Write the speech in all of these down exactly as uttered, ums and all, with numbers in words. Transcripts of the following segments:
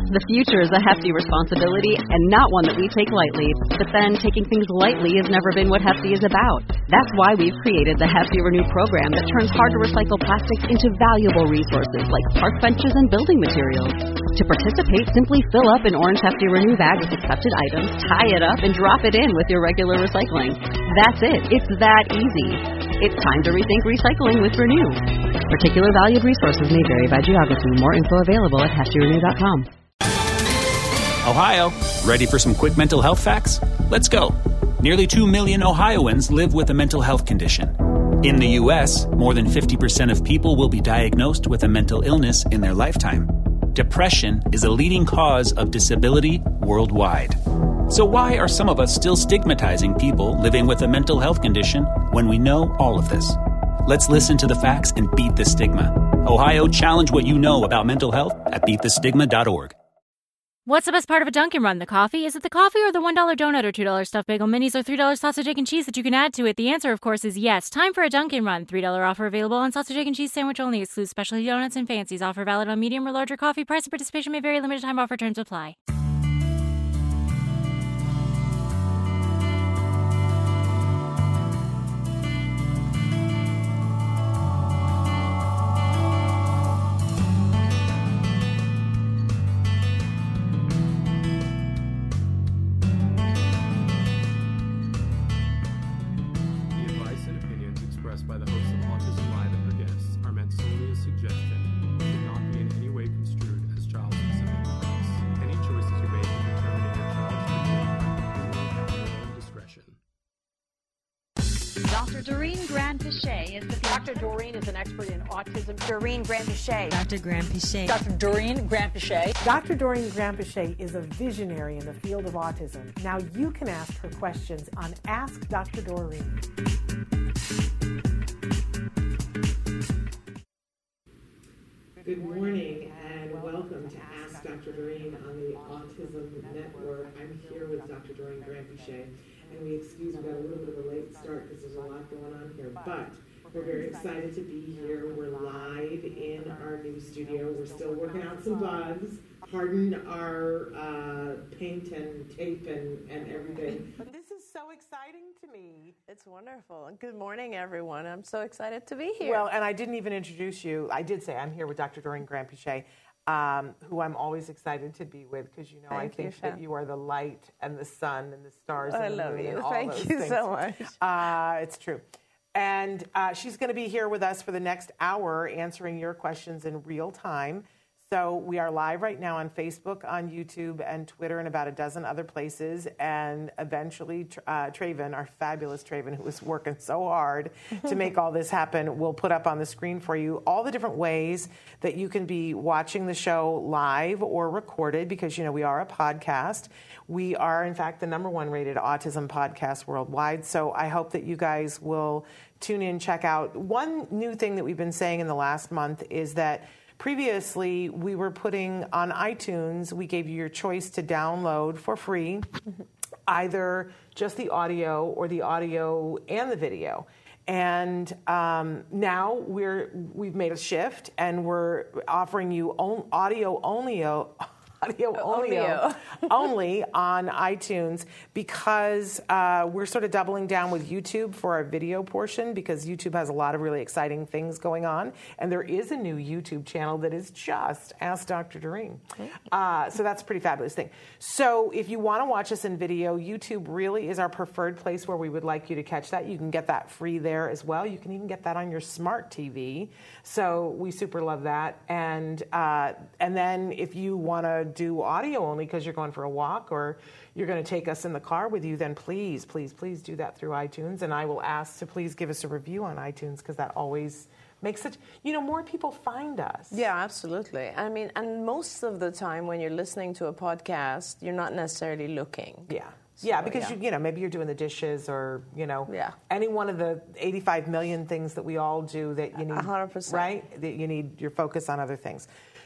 The future is a hefty responsibility and not one that we take lightly. But then, taking things lightly has never been what Hefty is about. That's why we've created the Hefty Renew program that turns hard-to-recycle plastics into valuable resources like park benches and building materials. To participate, simply fill up an orange Hefty Renew bag with accepted items, tie it up, and drop it in with your regular recycling. That's it. It's that easy. It's time to rethink recycling with Renew. Particular valued resources may vary by geography. More info available at hefty renew dot com. Ohio, ready for some quick mental health facts? Let's go. Nearly two million Ohioans live with a mental health condition. In the U S, more than fifty percent of people will be diagnosed with a mental illness in their lifetime. Depression is a leading cause of disability worldwide. So why are some of us still stigmatizing people living with a mental health condition when we know all of this? Let's listen to the facts and beat the stigma. Ohio, challenge what you know about mental health at beat the stigma dot org. What's the best part of a Dunkin' Run? The coffee? Is it the coffee or the one dollar donut or two dollar stuffed bagel minis or three dollar sausage, egg, and cheese that you can add to it? The answer, of course, is yes. Time for a Dunkin' Run. three dollar offer available on sausage, egg, and cheese sandwich only. Excludes specialty donuts and fancies. Offer valid on medium or larger coffee. Price and participation may vary. Limited time offer. Terms apply. Doctor Doreen Grand-Piché is the... Doctor Doreen is an expert in autism. Doreen Grand-Piché. Doctor Grand-Piché. Doctor Doreen Grand-Piché. Doctor Doreen Grand-Piché is a visionary in the field of autism. Now you can ask her questions on Ask Doctor Doreen. Good morning and welcome to Ask Doctor Doreen on the Autism Network. I'm here with Doctor Doreen Grand-Piché, and we excuse we got a little bit of a late start because there's a lot going on here, but we're very excited to be here. We're live in our new studio. We're still working out some bugs. Pardon our uh, paint and tape and, and everything. This is so exciting to me. It's wonderful. Good morning, everyone. I'm so excited to be here. Well, and I didn't even introduce you. I did say I'm here with Doctor Doreen Grand-Piché, um, who I'm always excited to be with because, you know, Thank I think you, that you are the light and the sun and the stars I and the love moon you. and all Thank those you things. so much. Uh, it's true. And uh, she's going to be here with us for the next hour answering your questions in real time. So we are live right now on Facebook, on YouTube, and Twitter, and about a dozen other places. And eventually, uh, Traven, our fabulous Traven, who is working so hard to make all this happen, will put up on the screen for you all the different ways that you can be watching the show live or recorded, because, you know, we are a podcast. We are, in fact, the number one rated autism podcast worldwide. So I hope that you guys will tune in, check out. One new thing that we've been saying in the last month is that previously, we were putting on iTunes, we gave you your choice to download for free, either just the audio or the audio and the video. And um, now we're, we've made a shift, and we're offering you on, audio only, audio only, only on iTunes, because uh, we're sort of doubling down with YouTube for our video portion, because YouTube has a lot of really exciting things going on. And there is a new YouTube channel that is just Ask Doctor Doreen. Uh, so that's a pretty fabulous thing. So if you want to watch us in video, YouTube really is our preferred place where we would like you to catch that. You can get that free there as well. You can even get that on your smart T V. So we super love that. And, uh, and then if you want to do audio only because you're going for a walk or you're going to take us in the car with you, then please, please, please do that through iTunes. And I will ask to please give us a review on iTunes, because that always makes it, you know, more people find us. Yeah, absolutely. I mean, and most of the time when you're listening to a podcast, you're not necessarily looking. Yeah. So, yeah, because, yeah. You, you know, maybe you're doing the dishes or, you know, yeah. any one of the eighty-five million things that we all do that you need, one hundred percent. right? That you need your focus on other things.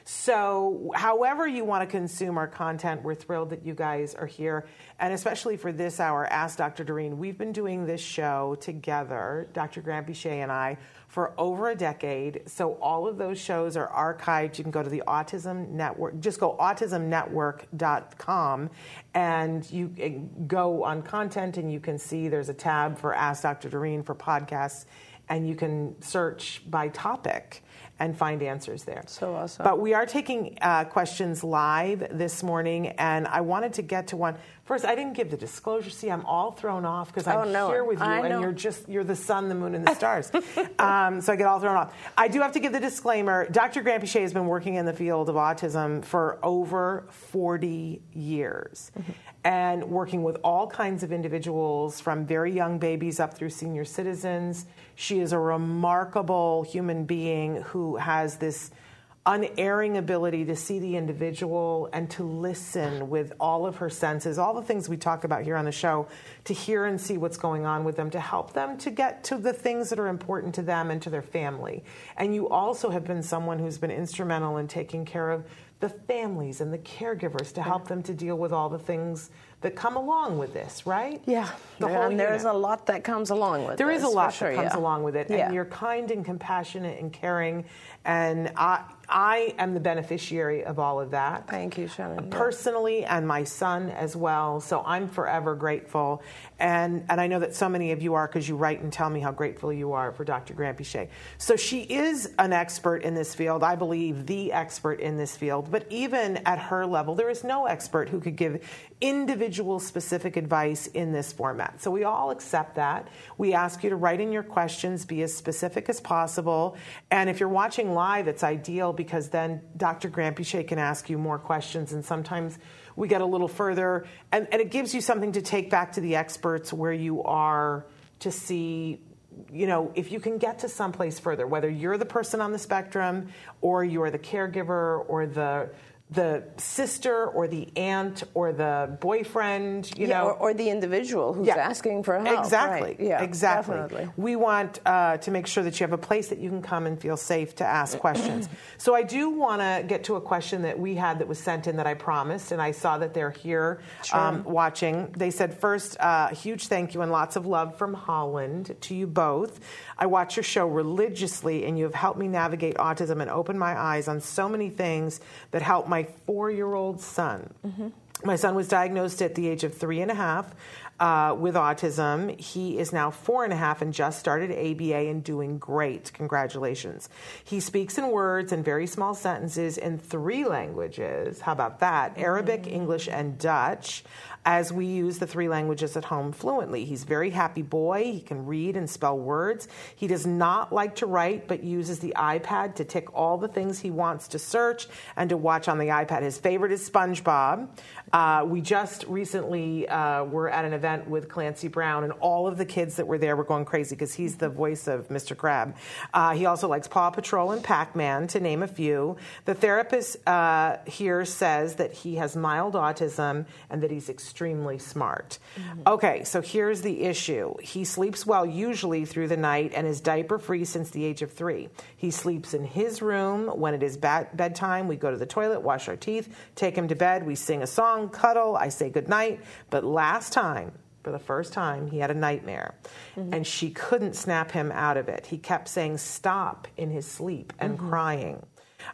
So however you want to consume our content, we're thrilled that you guys are here. And especially for this hour, Ask Doctor Doreen. We've been doing this show together, Doctor Grant Piché and I, for over a decade. So all of those shows are archived. You can go to the Autism Network. Just go autism network dot com and you go on content and you can see there's a tab for Ask Doctor Doreen for podcasts, and you can search by topic and find answers there. So awesome. But we are taking uh, questions live this morning, and I wanted to get to one. First, I didn't give the disclosure. See, I'm all thrown off because I'm oh, no. here with you, I and know. you're just, you're the sun, the moon, and the stars. um, so I get all thrown off. I do have to give the disclaimer. Doctor Grant Piché has been working in the field of autism for over forty years. Mm-hmm. And working with all kinds of individuals from very young babies up through senior citizens. She is a remarkable human being who has this unerring ability to see the individual and to listen with all of her senses, all the things we talk about here on the show, to hear and see what's going on with them, to help them to get to the things that are important to them and to their family. And you also have been someone who's been instrumental in taking care of the families and the caregivers to help them to deal with all the things that come along with this, right? Yeah, the yeah whole and there's unit. a lot that comes along with There this. is a lot sure, that comes yeah. along with it, yeah. and you're kind and compassionate and caring, and I, I am the beneficiary of all of that. Thank you, Shannon. Personally, yeah. and my son as well, so I'm forever grateful, and, and I know that so many of you are because you write and tell me how grateful you are for Doctor Grant Piché. So she is an expert in this field, I believe the expert in this field, but even at her level, there is no expert who could give individual specific advice in this format. So we all accept that. We ask you to write in your questions, be as specific as possible. And if you're watching live, it's ideal because then Doctor Grant Piché can ask you more questions, and sometimes we get a little further, and, and it gives you something to take back to the experts where you are to see, you know, if you can get to someplace further, whether you're the person on the spectrum or you're the caregiver or the the sister or the aunt or the boyfriend, you yeah, know. Or, or the individual who's yeah. asking for help. Exactly. Right. Yeah, exactly. Definitely. We want uh, to make sure that you have a place that you can come and feel safe to ask questions. So I do want to get to a question that we had that was sent in that I promised, and I saw that they're here sure. um, watching. They said, first, uh, a huge thank you and lots of love from Holland to you both. I watch your show religiously, and you have helped me navigate autism and open my eyes on so many things that help my four-year-old son. Mm-hmm. My son was diagnosed at the age of three and a half uh, with autism. He is now four and a half and just started A B A and doing great. Congratulations. He speaks in words and very small sentences in three languages. How about that? Mm-hmm. Arabic, English, and Dutch, as we use the three languages at home fluently. He's a very happy boy. He can read and spell words. He does not like to write, but uses the iPad to tick all the things he wants to search and to watch on the iPad. His favorite is SpongeBob. Uh, we just recently uh, were at an event with Clancy Brown, and all of the kids that were there were going crazy because he's the voice of Mister Crab. Uh, he also likes Paw Patrol and Pac-Man, to name a few. The therapist uh, here says that he has mild autism and that he's extremely smart. Mm-hmm. Okay, so here's the issue. He sleeps well usually through the night and is diaper-free since the age of three. He sleeps in his room. When it is ba- bedtime, we go to the toilet, wash our teeth, take him to bed, we sing a song, cuddle, I say goodnight. But last time, for the first time, he had a nightmare, mm-hmm. and she couldn't snap him out of it. He kept saying stop in his sleep and mm-hmm. crying.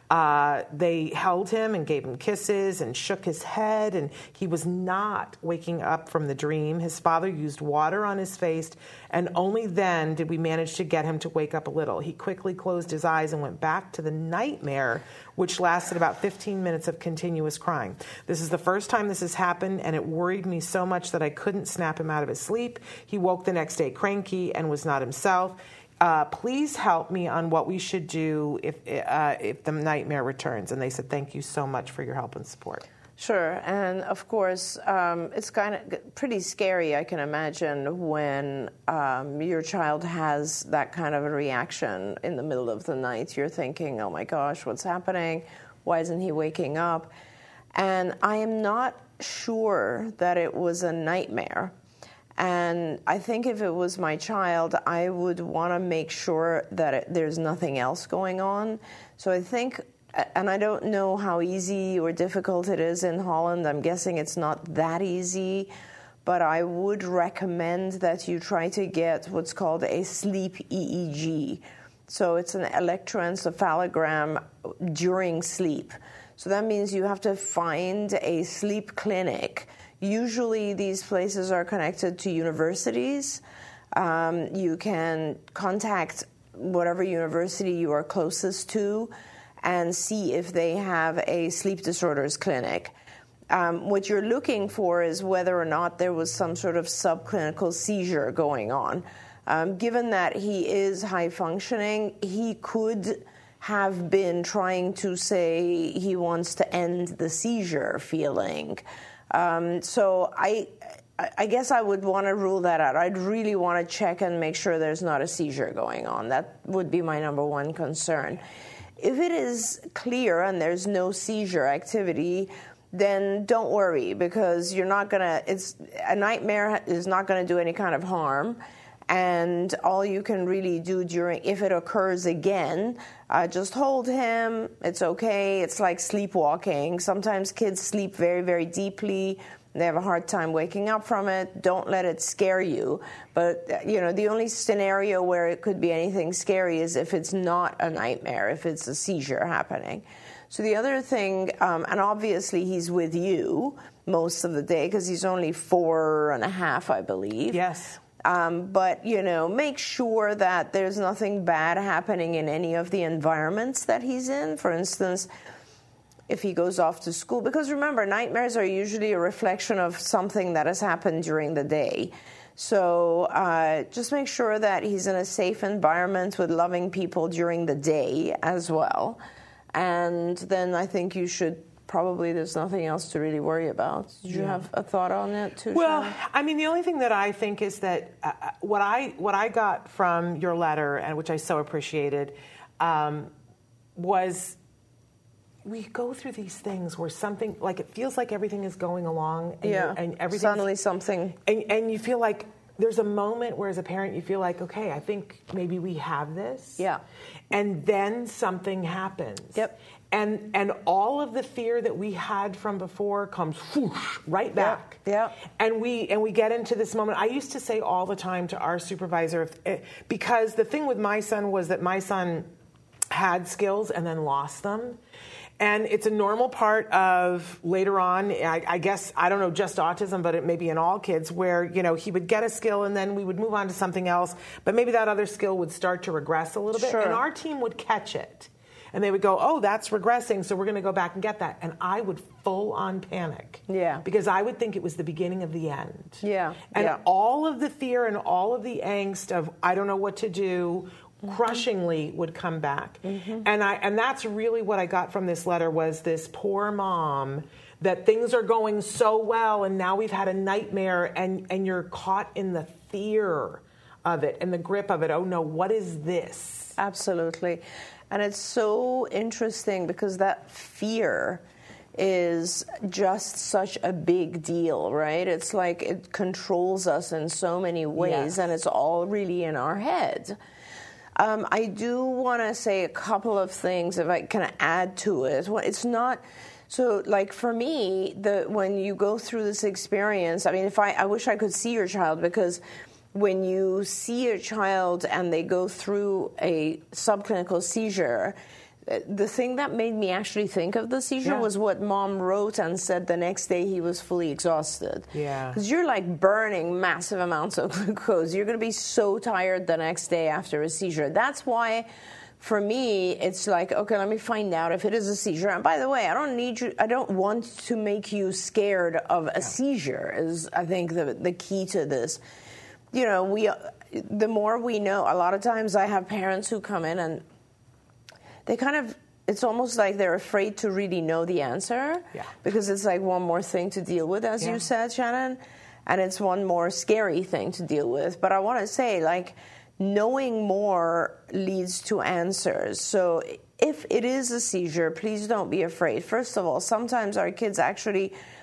Uh, they held him and gave him kisses and shook his head, and he was not waking up from the dream. His father used water on his face, and only then did we manage to get him to wake up a little. He quickly closed his eyes and went back to the nightmare, which lasted about fifteen minutes of continuous crying. This is the first time this has happened, and it worried me so much that I couldn't snap him out of his sleep. He woke the next day cranky and was not himself. Uh, please help me on what we should do if uh, if the nightmare returns. And they said, thank you so much for your help and support. Sure, and of course, um, it's kind of pretty scary, I can imagine, when um, your child has that kind of a reaction in the middle of the night. You're thinking, oh my gosh, what's happening? Why isn't he waking up? And I am not sure that it was a nightmare. And I think if it was my child, I would want to make sure that it, there's nothing else going on. So I think and I don't know how easy or difficult it is in Holland. I'm guessing it's not that easy, but I would recommend that you try to get what's called a sleep E E G. So it's an electroencephalogram during sleep. So that means you have to find a sleep clinic. Usually these places are connected to universities. Um, you can contact whatever university you are closest to and see if they have a sleep disorders clinic. Um, what you're looking for is whether or not there was some sort of subclinical seizure going on. Um, given that he is high functioning, he could have been trying to say he wants to end the seizure feeling. Um, so I, I guess I would want to rule that out. I'd really want to check and make sure there's not a seizure going on. That would be my number one concern. If it is clear and there's no seizure activity, then don't worry, because you're not gonna. It's a nightmare is not going to do any kind of harm. And all you can really do during, if it occurs again, uh, just hold him. It's okay. It's like sleepwalking. Sometimes kids sleep very, very deeply. They have a hard time waking up from it. Don't let it scare you. But, you know, the only scenario where it could be anything scary is if it's not a nightmare, if it's a seizure happening. So the other thing, um, and obviously he's with you most of the day because he's only four and a half, I believe. Yes. Um, but, you know, make sure that there's nothing bad happening in any of the environments that he's in. For instance, if he goes off to school. Because remember, nightmares are usually a reflection of something that has happened during the day. So uh, just make sure that he's in a safe environment with loving people during the day as well. And then I think you should probably, there's nothing else to really worry about. Did you yeah. have a thought on it too? Well, Sharon? I mean, the only thing that I think is that uh, what I what I got from your letter, and which I so appreciated, um, was we go through these things where something, like it feels like everything is going along, and, yeah, and everything suddenly something, and, and you feel like there's a moment where, as a parent, you feel like, okay, I think maybe we have this, yeah, and then something happens, yep. And and all of the fear that we had from before comes whoosh, right back. Yeah. And we and we get into this moment. I used to say all the time to our supervisor, if, because the thing with my son was that my son had skills and then lost them. And it's a normal part of later on, I, I guess, I don't know, just autism, but it may be in all kids, where, you know, he would get a skill and then we would move on to something else. But maybe that other skill would start to regress a little bit. Sure. And our team would catch it. And they would go, oh, that's regressing, so we're going to go back and get that. And I would full on panic. Yeah. Because I would think it was the beginning of the end. Yeah. And yeah. all of the fear and all of the angst of, I don't know what to do, mm-hmm. crushingly would come back. Mm-hmm. And I and that's really what I got from this letter, was this poor mom, that things are going so well and now we've had a nightmare, and, and you're caught in the fear of it and the grip of it. Oh, no, what is this? Absolutely. And it's so interesting because that fear is just such a big deal, right? It's like it controls us in so many ways, yes. and it's all really in our head. Um, I do want to say a couple of things, if I can add to it. It's not... So, like, for me, the when you go through this experience, I mean, if I, I wish I could see your child, because when you see a child and they go through a subclinical seizure, the thing that made me actually think of the seizure yeah. was what mom wrote and said the next day he was fully exhausted. Yeah. Because you're like burning massive amounts of glucose. You're going to be so tired the next day after a seizure. That's why, for me, it's like, okay, let me find out if it is a seizure. And by the way, I don't need you, I don't want to make you scared of a yeah. seizure, is I think the the key to this. You know, we, the more we know, a lot of times I have parents who come in and they kind of, it's almost like they're afraid to really know the answer. Yeah. Because it's like one more thing to deal with, as yeah. you said, Shannon. And it's one more scary thing to deal with. But I want to say, like, knowing more leads to answers. So if it is a seizure, please don't be afraid. First of all, sometimes our kids actually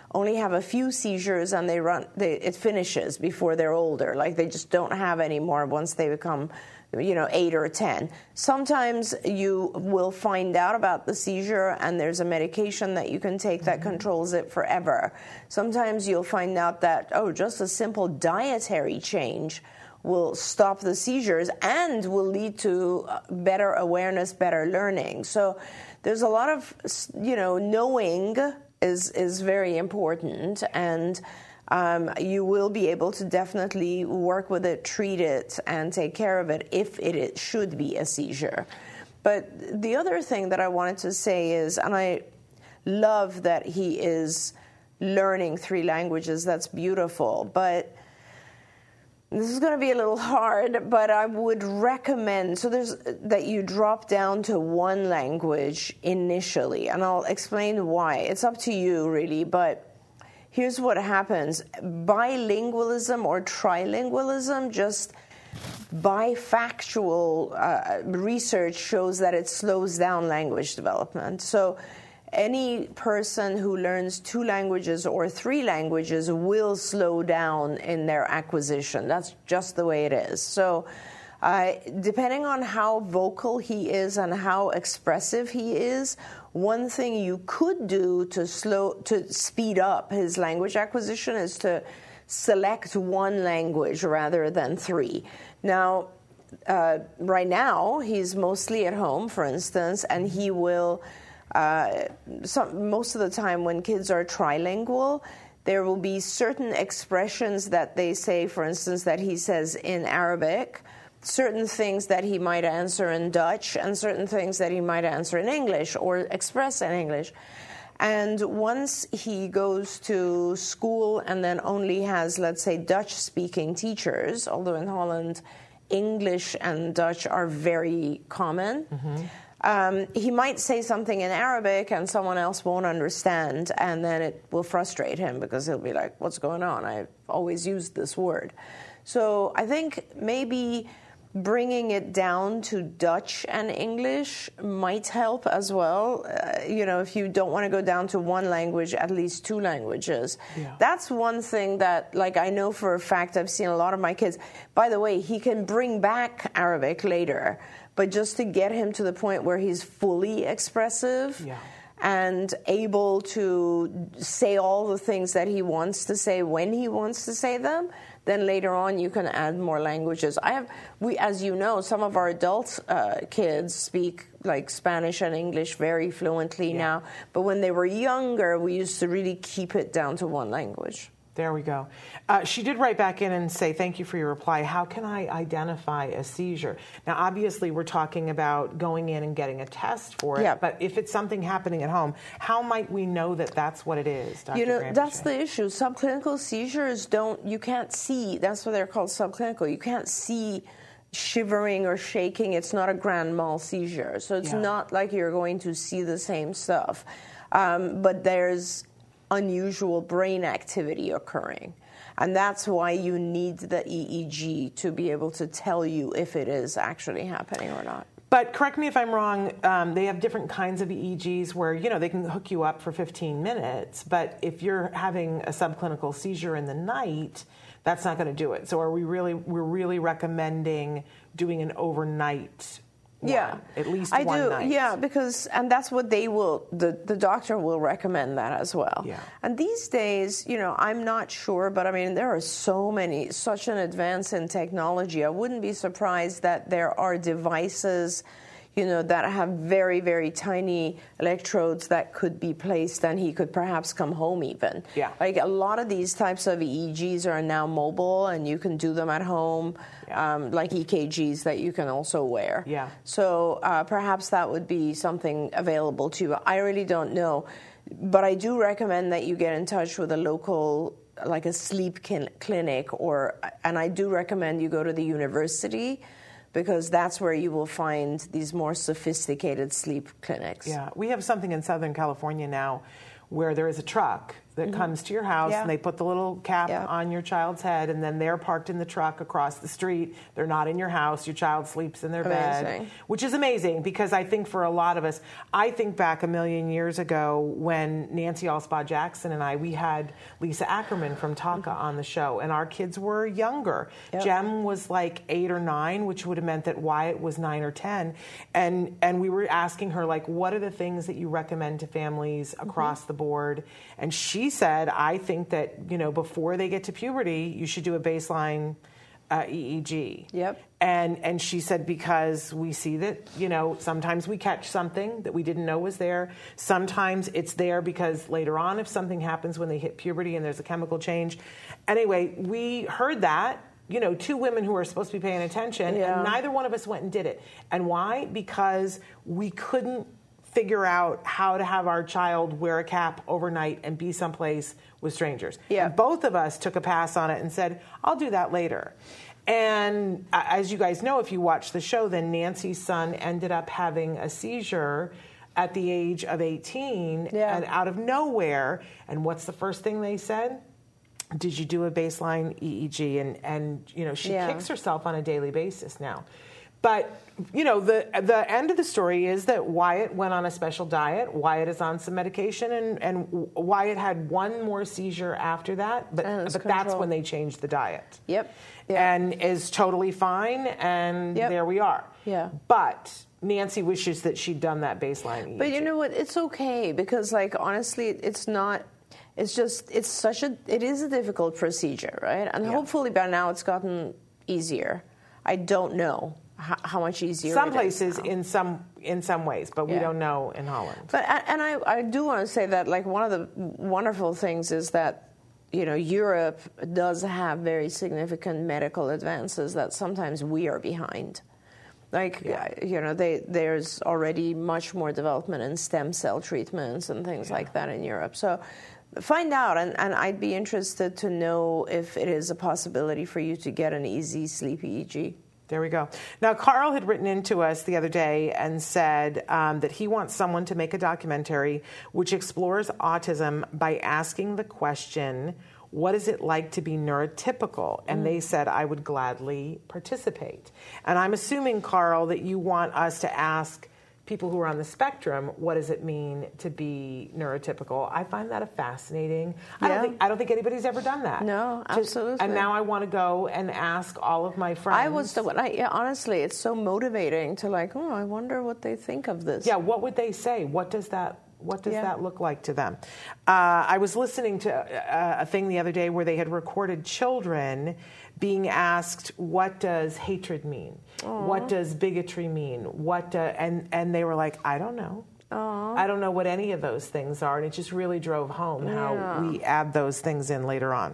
only have a few seizures and they run, they, it finishes before they're older. Like they just don't have any more once they become, you know, eight or ten. Sometimes you will find out about the seizure and there's a medication that you can take that mm-hmm. controls it forever. Sometimes you'll find out that, oh, just a simple dietary change will stop the seizures and will lead to better awareness, better learning. So there's a lot of, you know, knowing is is very important, and um, you will be able to definitely work with it, treat it, and take care of it if it, it should be a seizure. But the other thing that I wanted to say is, and I love that he is learning three languages, that's beautiful, but this is going to be a little hard, but I would recommend, so there's that you drop down to one language initially, and I'll explain why. It's up to you, really, but here's what happens. Bilingualism or trilingualism, just by factual uh, research, shows that it slows down language development. So any person who learns two languages or three languages will slow down in their acquisition. That's just the way it is. So uh, depending on how vocal he is and how expressive he is, one thing you could do to slow to speed up his language acquisition is to select one language rather than three. Now, uh, right now, he's mostly at home, for instance, and he will Uh, some, most of the time when kids are trilingual, there will be certain expressions that they say, for instance, that he says in Arabic, certain things that he might answer in Dutch, and certain things that he might answer in English or express in English. And once he goes to school and then only has, let's say, Dutch-speaking teachers, although in Holland, English and Dutch are very common, mm-hmm. Um, he might say something in Arabic and someone else won't understand, and then it will frustrate him because he'll be like, what's going on? I've always used this word. So I think maybe bringing it down to Dutch and English might help as well. Uh, you know, if you don't want to go down to one language, at least two languages. Yeah. That's one thing that, like, I know for a fact, I've seen a lot of my kids. By the way, he can bring back Arabic later, but just to get him to the point where he's fully expressive yeah. and able to say all the things that he wants to say when he wants to say them, then later on you can add more languages. I have, we, as you know, some of our adult uh, kids speak like Spanish and English very fluently yeah. now, but when they were younger, we used to really keep it down to one language. There we go. Uh, she did write back in and say, thank you for your reply. How can I identify a seizure? Now, obviously, we're talking about going in and getting a test for it. Yeah. But if it's something happening at home, how might we know that that's what it is, Doctor You know, Granpeesheh? That's the issue. Subclinical seizures don't, you can't see. That's why they're called subclinical. You can't see shivering or shaking. It's not a grand mal seizure. So it's yeah. not like you're going to see the same stuff. Um, but there's unusual brain activity occurring. And that's why you need the E E G to be able to tell you if it is actually happening or not. But correct me if I'm wrong, um, they have different kinds of E E Gs where, you know, they can hook you up for fifteen minutes, but if you're having a subclinical seizure in the night, that's not going to do it. So are we really, we're really recommending doing an overnight One, yeah, at least I one do. night. Yeah, because and that's what they will. The the doctor will recommend that as well. Yeah. And these days, you know, I'm not sure, but I mean, there are so many, such an advance in technology. I wouldn't be surprised that there are devices, you know, that have very, very tiny electrodes that could be placed, and he could perhaps come home even. Yeah. Like a lot of these types of E E Gs are now mobile, and you can do them at home. Yeah. Um, like E K Gs that you can also wear. Yeah. So uh, perhaps that would be something available to you. I really don't know. But I do recommend that you get in touch with a local, like a sleep kin- clinic, or, and I do recommend you go to the university, because that's where you will find these more sophisticated sleep clinics. Yeah, we have something in Southern California now where there is a truck that mm-hmm. comes to your house, yeah. and they put the little cap yeah. on your child's head, and then they're parked in the truck across the street. They're not in your house. Your child sleeps in their amazing. bed, which is amazing because I think for a lot of us, I think back a million years ago when Nancy Allspaw Jackson and I, we had Lisa Ackerman from Taka mm-hmm. on the show, and our kids were younger. Yep. Jem was like eight or nine, which would have meant that Wyatt was nine or ten, and and we were asking her, like, what are the things that you recommend to families across mm-hmm. the board? And she said, I think that, you know, before they get to puberty, you should do a baseline uh, E E G. Yep. And and she said, because we see that, you know, sometimes we catch something that we didn't know was there. Sometimes it's there because later on, if something happens when they hit puberty and there's a chemical change. Anyway, we heard that. You know, two women who are supposed to be paying attention, yeah. and neither one of us went and did it. And why? Because we couldn't figure out how to have our child wear a cap overnight and be someplace with strangers. Yeah. And both of us took a pass on it and said, I'll do that later. And uh, as you guys know, if you watch the show, then Nancy's son ended up having a seizure at the age of eighteen, yeah. and out of nowhere. And what's the first thing they said? Did you do a baseline E E G? And, and you know, she yeah. kicks herself on a daily basis now. But, you know, the the end of the story is that Wyatt went on a special diet. Wyatt is on some medication, and, and Wyatt had one more seizure after that. But, but that's when they changed the diet. Yep. yep. And is totally fine, and yep. there we are. Yeah. But Nancy wishes that she'd done that baseline E E G. But you know what? It's okay, because, like, honestly, it's not... It's just, it's such a, it is a difficult procedure, right? And yeah. hopefully by now it's gotten easier. I don't know how, how much easier some it places is now. in some in some ways, but yeah. we don't know in Holland. But and I, I do want to say that, like, one of the wonderful things is that, you know, Europe does have very significant medical advances that sometimes we are behind. Like, yeah. you know, they, there's already much more development in stem cell treatments and things yeah. like that in Europe. So find out, and, and I'd be interested to know if it is a possibility for you to get an easy sleep E E G. There we go. Now, Carl had written into us the other day and said um, that he wants someone to make a documentary which explores autism by asking the question, what is it like to be neurotypical? And mm. they said, I would gladly participate. And I'm assuming, Carl, that you want us to ask people who are on the spectrum, what does it mean to be neurotypical? I find that a fascinating. Yeah. I don't think I don't think anybody's ever done that. No, Just, absolutely. and now I want to go and ask all of my friends. I was the one. I, yeah, honestly, it's so motivating to, like, oh, I wonder what they think of this. Yeah, what would they say? What does that What does yeah. that look like to them? Uh, I was listening to a, a thing the other day where they had recorded children being asked, what does hatred mean? Aww. What does bigotry mean? What uh, and and they were like, I don't know. Aww. I don't know what any of those things are. And it just really drove home yeah. how we add those things in later on.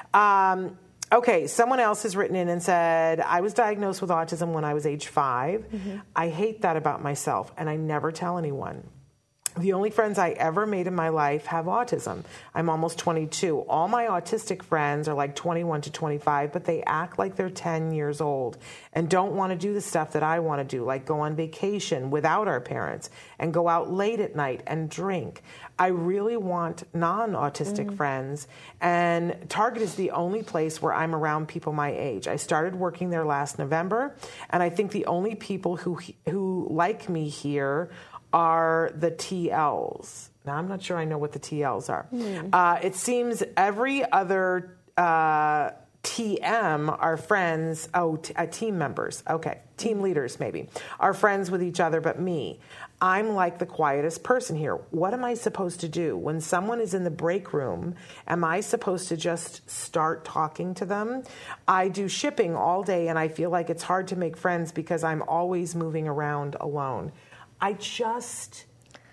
Um, okay, someone else has written in and said, I was diagnosed with autism when I was age five. Mm-hmm. I hate that about myself, and I never tell anyone. The only friends I ever made in my life have autism. I'm almost twenty-two. All my autistic friends are like twenty-one to twenty-five, but they act like they're ten years old and don't want to do the stuff that I want to do, like go on vacation without our parents and go out late at night and drink. I really want non-autistic mm-hmm. friends, and Target is the only place where I'm around people my age. I started working there last November, and I think the only people who who like me here are the T Ls. Now, I'm not sure I know what the T Ls are. Mm. Uh, it seems every other uh, T M are friends, oh, t- uh, team members, okay, team leaders maybe, are friends with each other but me. I'm like the quietest person here. What am I supposed to do? When someone is in the break room, am I supposed to just start talking to them? I do shipping all day, and I feel like it's hard to make friends because I'm always moving around alone. I just,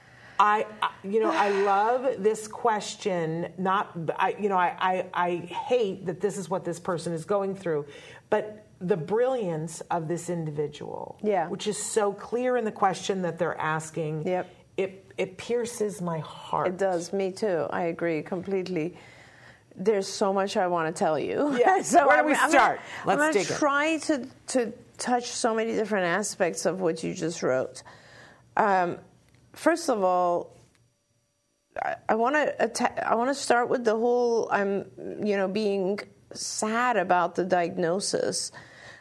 I, you know, I love this question. Not, I, you know, I, I, I hate that this is what this person is going through, but the brilliance of this individual, yeah. which is so clear in the question that they're asking, yep. it, it pierces my heart. It does, me too. I agree completely. There's so much I want to tell you. Yeah. so Where do I'm, we I'm start? Gonna, Let's I'm dig gonna in. try to to touch so many different aspects of what you just wrote. Um, first of all, I, I want to atta- I want to start with the whole I'm you know being sad about the diagnosis,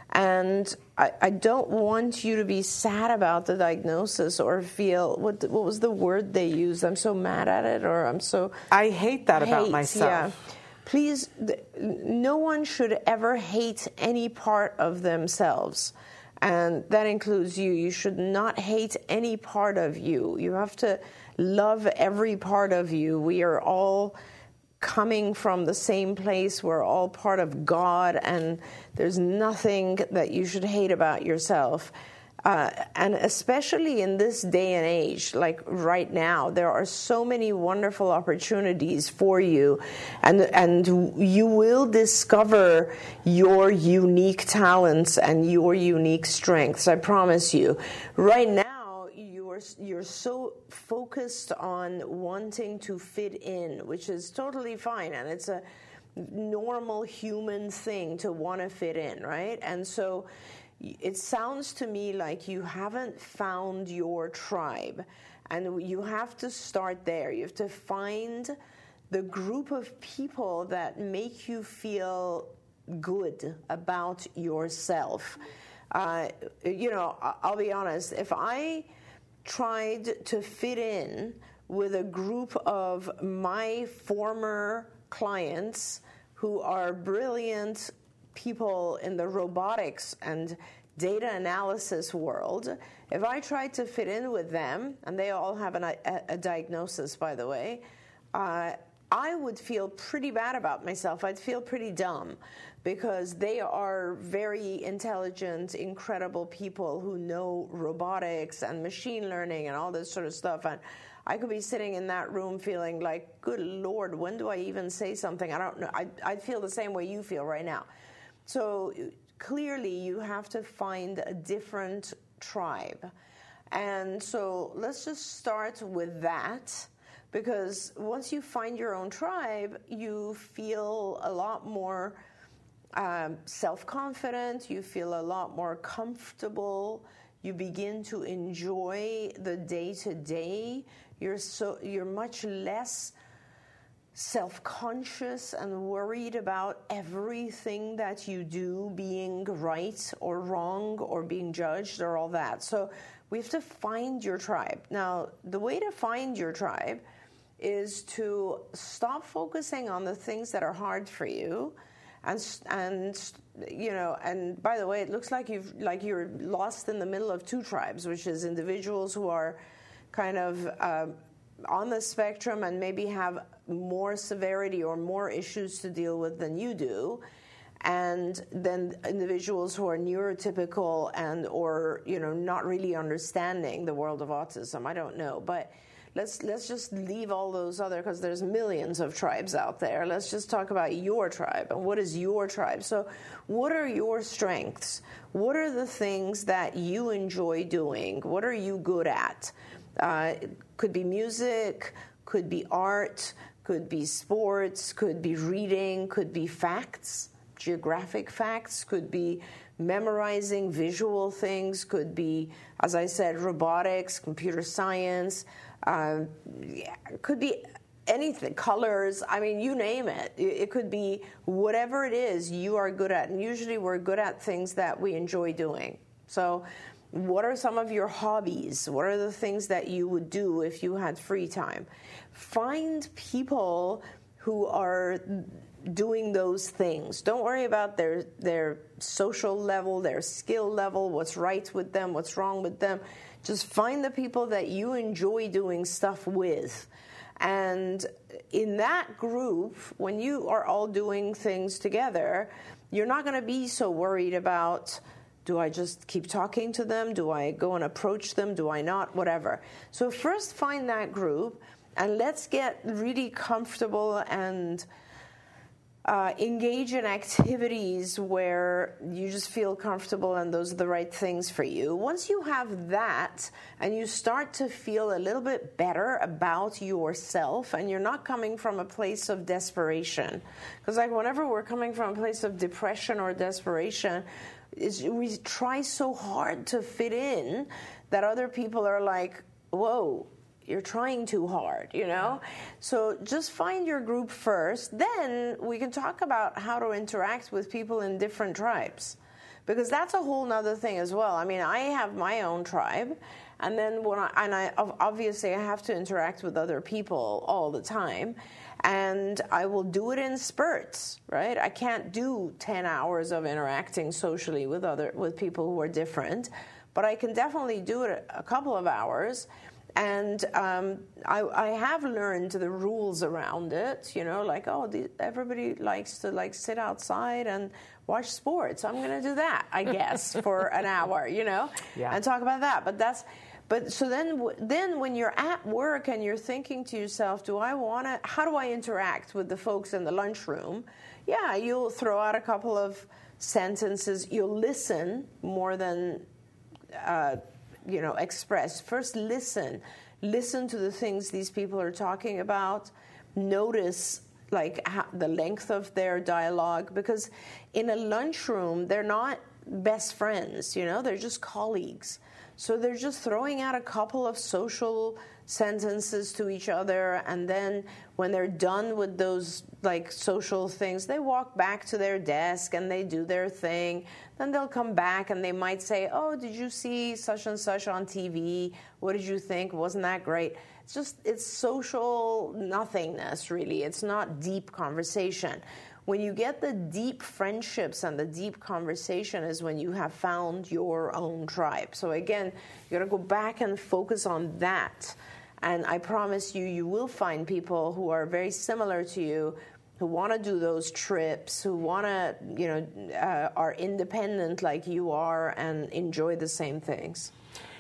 and I, I don't want you to be sad about the diagnosis or feel what what was the word they used? I'm so mad at it, or I'm so I hate that hate, about myself. Yeah. Please, no one should ever hate any part of themselves. And that includes you. You should not hate any part of you. You have to love every part of you. We are all coming from the same place. We're all part of God, and there's nothing that you should hate about yourself. Uh, and especially in this day and age, like right now, there are so many wonderful opportunities for you, and and you will discover your unique talents and your unique strengths. I promise you. Right now, you're you're so focused on wanting to fit in, which is totally fine, and it's a normal human thing to want to fit in, right? And so it sounds to me like you haven't found your tribe, and you have to start there. You have to find the group of people that make you feel good about yourself. Uh, you know, I'll be honest, if I tried to fit in with a group of my former clients who are brilliant people in the robotics and data analysis world, if I tried to fit in with them, and they all have an, a, a diagnosis, by the way, uh, I would feel pretty bad about myself. I'd feel pretty dumb, because they are very intelligent, incredible people who know robotics and machine learning and all this sort of stuff. And I could be sitting in that room feeling like, good Lord, when do I even say something? I don't know. I, I'd feel the same way you feel right now. So clearly you have to find a different tribe. And so let's just start with that, because once you find your own tribe, you feel a lot more um, self-confident, you feel a lot more comfortable, you begin to enjoy the day-to-day, you're so you're much less self-conscious and worried about everything that you do being right or wrong or being judged or all that. So we have to find your tribe. Now, the way to find your tribe is to stop focusing on the things that are hard for you, and and you know. And by the way, it looks like you've like you're lost in the middle of two tribes, which is individuals who are kind of uh, on the spectrum and maybe have more severity or more issues to deal with than you do, and then individuals who are neurotypical and or you know not really understanding the world of autism. I don't know, but let's let's just leave all those other, because there's millions of tribes out there. Let's just talk about your tribe and what is your tribe. So what are your strengths? What are the things that you enjoy doing? What are you good at? Uh, it could be music, could be art, could be sports, could be reading, could be facts, geographic facts, could be memorizing visual things, could be, as I said, robotics, computer science, uh, yeah, could be anything, colors, I mean, you name it. It could be whatever it is you are good at. And usually we're good at things that we enjoy doing. So what are some of your hobbies? What are the things that you would do if you had free time? Find people who are doing those things. Don't worry about their their social level, their skill level, what's right with them, what's wrong with them. Just find the people that you enjoy doing stuff with. And in that group, when you are all doing things together, you're not going to be so worried about, do I just keep talking to them? Do I go and approach them? Do I not? Whatever. So first find that group, and let's get really comfortable and uh, engage in activities where you just feel comfortable and those are the right things for you. Once you have that and you start to feel a little bit better about yourself, and you're not coming from a place of desperation, because like whenever we're coming from a place of depression or desperation, is we try so hard to fit in that other people are like, whoa, you're trying too hard, you know? So just find your group first. Then we can talk about how to interact with people in different tribes, because that's a whole nother thing as well. I mean, I have my own tribe, and then when I, and I obviously I have to interact with other people all the time, and I will do it in spurts, right? I can't do ten hours of interacting socially with other with people who are different, but I can definitely do it a couple of hours. And um, I, I have learned the rules around it, you know, like, oh, the, everybody likes to, like, sit outside and watch sports. I'm going to do that, I guess, for an hour, you know, yeah. and talk about that. But that's, but so then, then when you're at work and you're thinking to yourself, do I want to, how do I interact with the folks in the lunchroom? Yeah, you'll throw out a couple of sentences. You'll listen more than... Uh, you know, express. First, listen. Listen to the things these people are talking about. Notice, like, how, the length of their dialogue. Because in a lunchroom, they're not best friends, you know? They're just colleagues. So they're just throwing out a couple of social sentences to each other, and then when they're done with those, like, social things, they walk back to their desk and they do their thing. Then they'll come back and they might say, oh, did you see such and such on T V? What did you think? Wasn't that great? It's just, it's social nothingness, really. It's not deep conversation. When you get the deep friendships and the deep conversation is when you have found your own tribe. So again, you got to go back and focus on that. And I promise you, you will find people who are very similar to you, who want to do those trips, who want to, you know, uh, are independent like you are and enjoy the same things.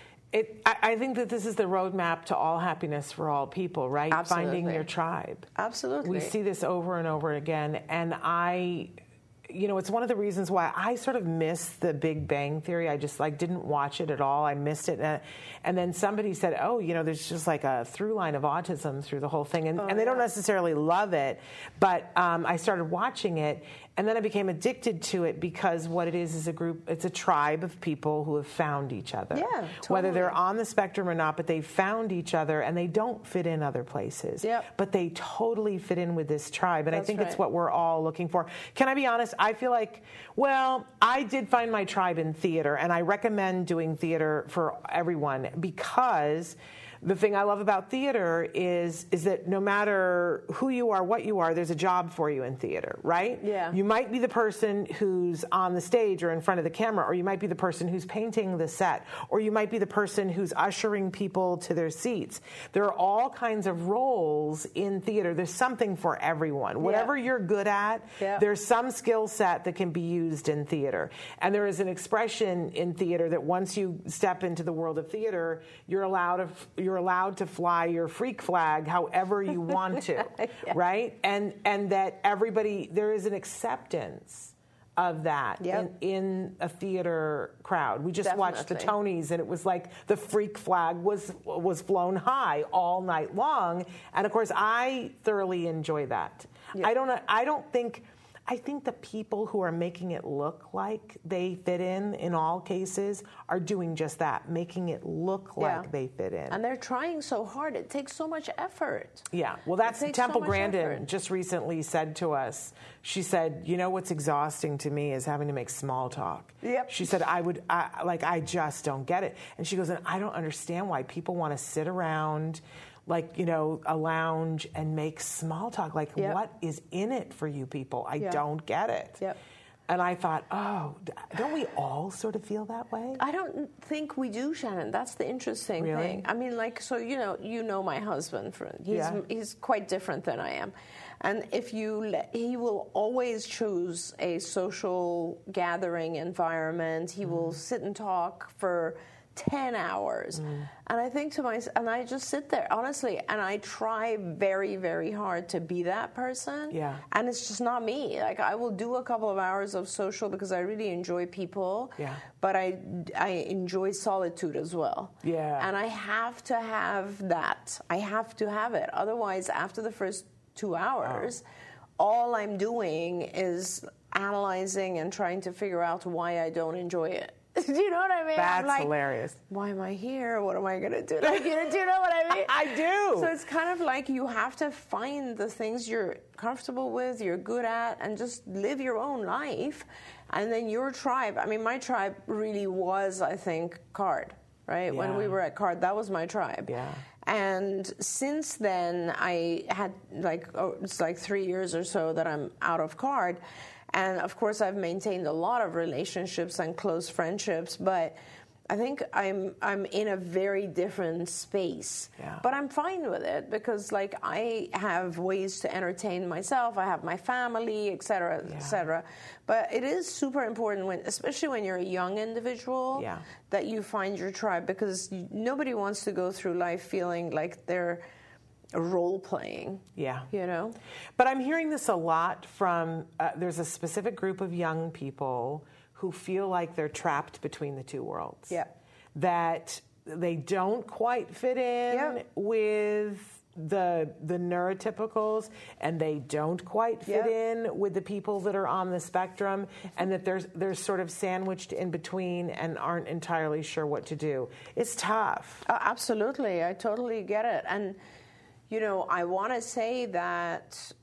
It, I, I think that this is the roadmap to all happiness for all people, right? Absolutely. Finding your tribe. Absolutely. We see this over and over again, and I... You know, it's one of the reasons why I sort of missed the Big Bang Theory. I just, like, didn't watch it at all. I missed it. And, and then somebody said, oh, you know, there's just, like, a through line of autism through the whole thing. And, oh, and they yeah. don't necessarily love it. But um, I started watching it, and then I became addicted to it because what it is is a group, it's a tribe of people who have found each other. Yeah, totally. Whether they're on the spectrum or not, but they've found each other, and they don't fit in other places. Yep. But they totally fit in with this tribe. And That's I think right. it's what we're all looking for. Can I be honest? I feel like... Well, I did find my tribe in theater, and I recommend doing theater for everyone because the thing I love about theater is is that no matter who you are, what you are, there's a job for you in theater, right? Yeah. You might be the person who's on the stage or in front of the camera, or you might be the person who's painting the set, or you might be the person who's ushering people to their seats. There are all kinds of roles in theater. There's something for everyone. Whatever yeah. you're good at, yeah. there's some skill set that can be used in theater. And there is an expression in theater that once you step into the world of theater, you're allowed to, you're allowed to fly your freak flag however you want to, yeah. right? And and that everybody, there is an acceptance of that yep. in, in a theater crowd. We just Definitely. watched the Tonys, and it was like the freak flag was was flown high all night long. And of course, I thoroughly enjoy that. Yep. I don't. I don't think. I think the people who are making it look like they fit in, in all cases, are doing just that, making it look yeah. like they fit in. And they're trying so hard. It takes so much effort. Yeah. Well, that's Temple so Grandin effort. just recently said to us, she said, you know what's exhausting to me is having to make small talk. Yep. She said, I would, I, like, I just don't get it. And she goes, and I don't understand why people want to sit around like, you know, a lounge and make small talk. Like, yep. what is in it for you people? I yep. don't get it. Yep. And I thought, oh, don't we all sort of feel that way? I don't think we do, Shannon. That's the interesting really? thing. I mean, like, so, you know, you know my husband. He's, yeah. he's quite different than I am. And if you let, he will always choose a social gathering environment. He mm. will sit and talk for ten hours. Mm. And I think to myself, and I just sit there, honestly, and I try very, very hard to be that person. Yeah. And it's just not me. Like, I will do a couple of hours of social because I really enjoy people. Yeah. But I, I enjoy solitude as well. Yeah. And I have to have that. I have to have it. Otherwise, after the first two hours, oh. all I'm doing is analyzing and trying to figure out why I don't enjoy it. Do you know what I mean? That's I'm like, hilarious. Why am I here? What am I going to do? Like, you know, do you know what I mean? I do. So it's kind of like you have to find the things you're comfortable with, you're good at, and just live your own life. And then your tribe, I mean, my tribe really was, I think, CARD, right? Yeah. When we were at CARD, that was my tribe. Yeah. And since then, I had like, oh, it's like three years or so that I'm out of CARD. And of course, I've maintained a lot of relationships and close friendships, but I think I'm I'm in a very different space. Yeah. But I'm fine with it because, like, I have ways to entertain myself. I have my family, et cetera, Yeah. et cetera. But it is super important, when, especially when you're a young individual, Yeah. that you find your tribe, because you, nobody wants to go through life feeling like they're role playing. Yeah. You know? But I'm hearing this a lot from, uh, there's a specific group of young people who feel like they're trapped between the two worlds. Yeah. That they don't quite fit in Yeah. with the the neurotypicals, and they don't quite fit Yeah. in with the people that are on the spectrum, and that there's they're sort of sandwiched in between and aren't entirely sure what to do. It's tough. Uh, absolutely. I totally get it. And, you know, I want to say that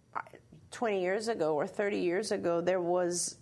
twenty years ago or thirty years ago, there was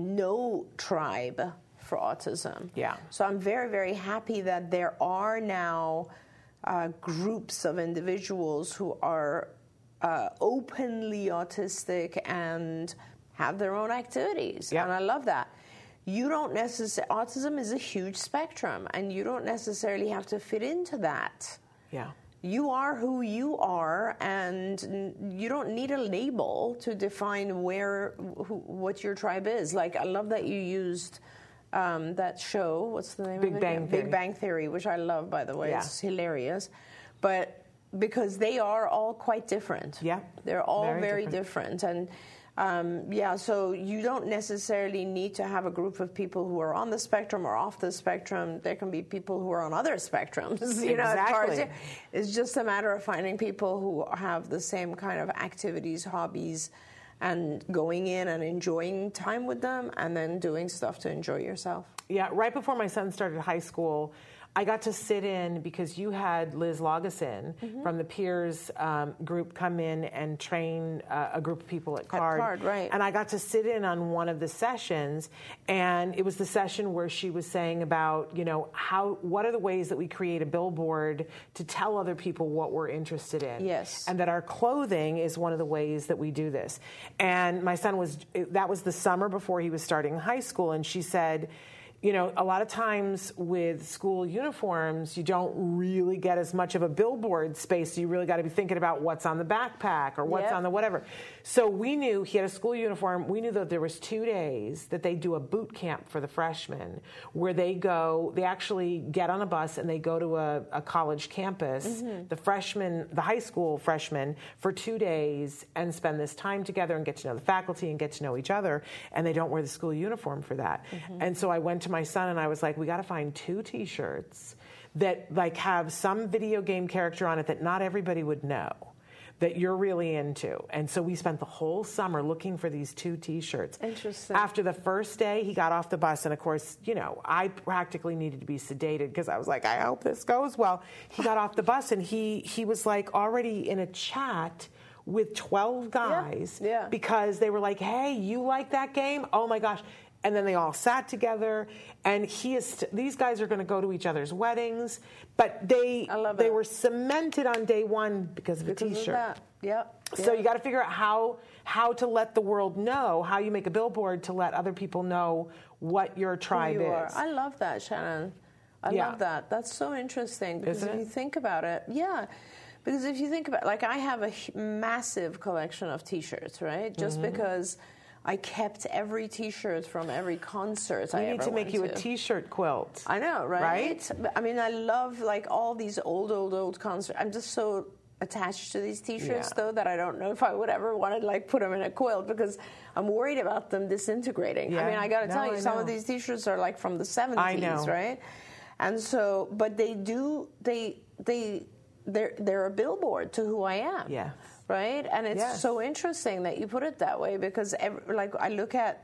no tribe for autism. Yeah. So I'm very, very happy that there are now uh, groups of individuals who are uh, openly autistic and have their own activities. Yeah. And I love that. You don't necessarily, autism is a huge spectrum, and you don't necessarily have to fit into that. Yeah. You are who you are, and you don't need a label to define where, who, what your tribe is. Like, I love that you used um, that show. What's the name Big of it? Bang Theory. Big Bang Theory, which I love, by the way. Yeah. It's hilarious. But because they are all quite different. Yeah. They're all Very very, different. different. And Um, yeah, so you don't necessarily need to have a group of people who are on the spectrum or off the spectrum. There can be people who are on other spectrums. You know, as far as Exactly. it's just a matter of finding people who have the same kind of activities, hobbies, and going in and enjoying time with them, and then doing stuff to enjoy yourself. Yeah, right before my son started high school, I got to sit in because you had Liz Lageson Mm-hmm. from the Peers um, group come in and train uh, a group of people at CARD. CARD, right. And I got to sit in on one of the sessions, and it was the session where she was saying about, you know, how what are the ways that we create a billboard to tell other people what we're interested in. Yes. And that our clothing is one of the ways that we do this. And my son was, that was the summer before he was starting high school, and she said, you know, a lot of times with school uniforms, you don't really get as much of a billboard space. So you really got to be thinking about what's on the backpack or what's Yep. on the whatever. So we knew he had a school uniform. We knew that there was two days that they do a boot camp for the freshmen where they go, they actually get on a bus and they go to a, a college campus, Mm-hmm. the freshmen, the high school freshmen, for two days and spend this time together and get to know the faculty and get to know each other. And they don't wear the school uniform for that. Mm-hmm. And so I went to my son and I was like, we got to find two T-shirts that like have some video game character on it that not everybody would know, that you're really into. And so we spent the whole summer looking for these two T-shirts. Interesting. After the first day, he got off the bus, and of course, you know, I practically needed to be sedated because I was like, I hope this goes well. He got off the bus, and he he was like already in a chat with twelve guys Yeah, yeah. because they were like, hey, you like that game? Oh my gosh. And then they all sat together, and he is. St- these guys are going to go to each other's weddings, but they I love they it. were cemented on day one because of Because a of T-shirt. that. Yep. So Yep. you got to figure out how how to let the world know, how you make a billboard to let other people know what your tribe Who you are. is. I love that, Shannon. I Yeah. love that. That's so interesting because Isn't if it? you think about it, yeah. Because if you think about, like, I have a h- massive collection of T-shirts, right? Just Mm-hmm. because I kept every T-shirt from every concert I We need ever to make went you a to. T-shirt quilt. I know, right? Right? But, I mean, I love like all these old, old, old concerts. I'm just so attached to these T-shirts, Yeah. though, that I don't know if I would ever want to like put them in a quilt because I'm worried about them disintegrating. Yeah. I mean, I got to No, tell you, I some know. of these T-shirts are like from the seventies, know. right? And so, but they do, they, they, they're they're a billboard to who I am. Yes. Right? And it's Yes. so interesting that you put it that way because, every, like, I look at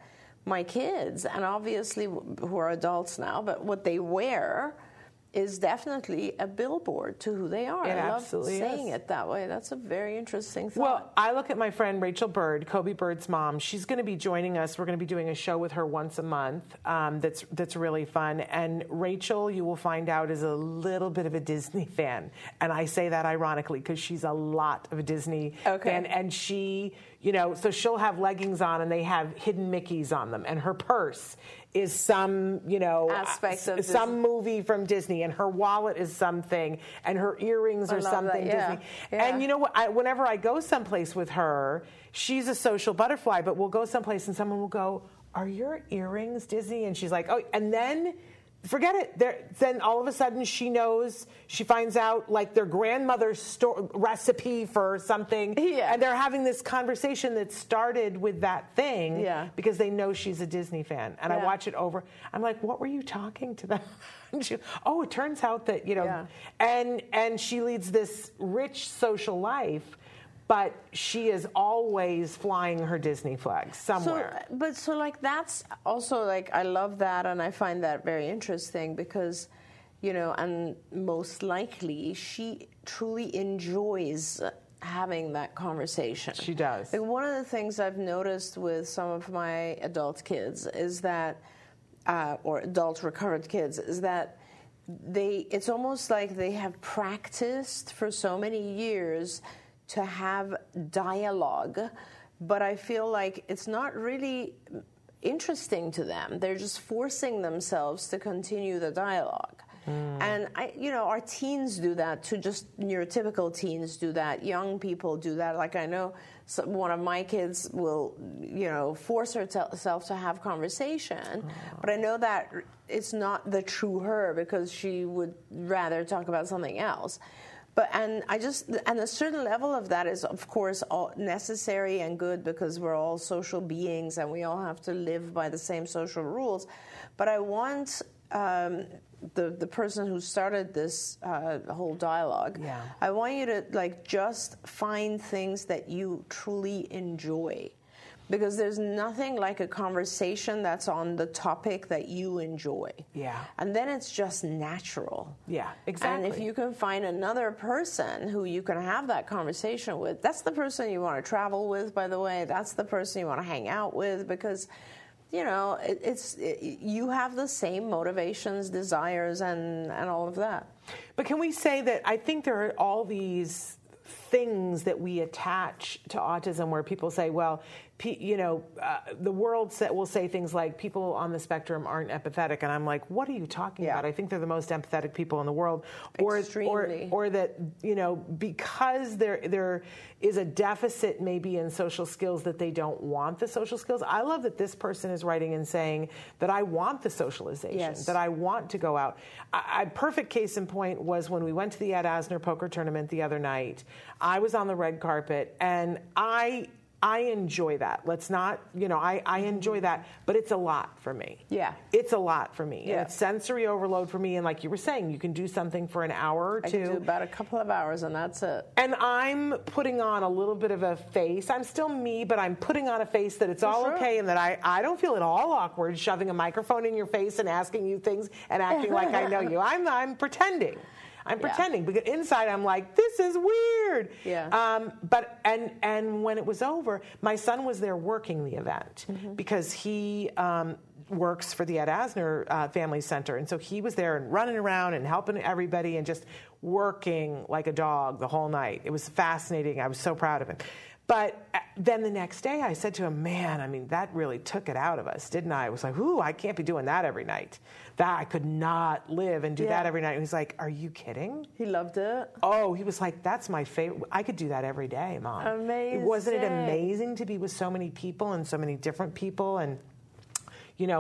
my kids, and obviously who are adults now, but what they wear is definitely a billboard to who they are. It I love absolutely saying is. it that way. That's a very interesting thought. Well, I look at my friend Rachel Bird, Kobe Bird's mom. She's going to be joining us. We're going to be doing a show with her once a month um, that's that's really fun. And Rachel, you will find out, is a little bit of a Disney fan. And I say that ironically because she's a lot of a Disney Okay. fan. And she, you know, so she'll have leggings on and they have hidden Mickeys on them. And her purse is some, you know, Aspect of some Disney. movie from Disney, and her wallet is something, and her earrings I are love something that, yeah. Disney. Yeah. And you know what? I, whenever I go someplace with her, she's a social butterfly, but we'll go someplace and someone will go, "Are your earrings Disney?" And she's like, "Oh," and then. Forget it. There, then all of a sudden she knows, she finds out like their grandmother's sto- recipe for something. Yeah. And they're having this conversation that started with that thing Yeah. because they know she's a Disney fan. And I Yeah. watch it over. I'm like, what were you talking to them? And she, oh, it turns out that, you know, Yeah. and and she leads this rich social life, but she is always flying her Disney flag somewhere. So, but so like that's also like I love that, and I find that very interesting because, you know, and most likely she truly enjoys having that conversation. She does. Like one of the things I've noticed with some of my adult kids is that, uh, or adult recurrent kids, is that they. It's almost like they have practiced for so many years to have dialogue, but I feel like it's not really interesting to them. They're just forcing themselves to continue the dialogue. Mm. And, I, you know, our teens do that too, just neurotypical teens do that. Young people do that. Like I know some, one of my kids will, you know, force herself to have conversation, oh. but I know that it's not the true her because she would rather talk about something else. But and I just and a certain level of that is of course all necessary and good because we're all social beings and we all have to live by the same social rules. But I want um, the the person who started this uh, whole dialogue. Yeah. I want you to like just find things that you truly enjoy. Because there's nothing like a conversation that's on the topic that you enjoy. Yeah. And then it's just natural. Yeah, exactly. And if you can find another person who you can have that conversation with, that's the person you want to travel with, by the way. That's the person you want to hang out with because, you know, it, it's it, you have the same motivations, desires, and, and all of that. But can we say that I think there are all these things that we attach to autism where people say, well, you know, uh, the world will say things like people on the spectrum aren't empathetic. And I'm like, what are you talking yeah. about? I think they're the most empathetic people in the world. Or, Extremely. Or, or that, you know, because there there is a deficit maybe in social skills that they don't want the social skills. I love that this person is writing and saying that I want the socialization, yes. that I want to go out. A perfect case in point was when we went to the Ed Asner poker tournament the other night. I was on the red carpet, and I... I enjoy that. Let's not, you know, I, I enjoy that, but it's a lot for me. Yeah. It's a lot for me. Yeah. And it's sensory overload for me. And like you were saying, you can do something for an hour or I two. can do about a couple of hours, and that's it. And I'm putting on a little bit of a face. I'm still me, but I'm putting on a face that it's For all sure. okay and that I, I don't feel at all awkward shoving a microphone in your face and asking you things and acting like I know you. I'm, I'm pretending. I'm Yeah. pretending because inside I'm like, this is weird. Yeah. Um, but and and when it was over, my son was there working the event Mm-hmm. because he um, works for the Ed Asner uh, Family Center, and so he was there and running around and helping everybody and just working like a dog the whole night. It was fascinating. I was so proud of him. But then the next day I said to him, man, I mean, that really took it out of us, didn't I? I was like, ooh, I can't be doing that every night. That I could not live and do Yeah. that every night. And he's like, are you kidding? He loved it. Oh, he was like, that's my favorite. I could do that every day, Mom. Amazing. Wasn't it amazing to be with so many people and so many different people and, you know,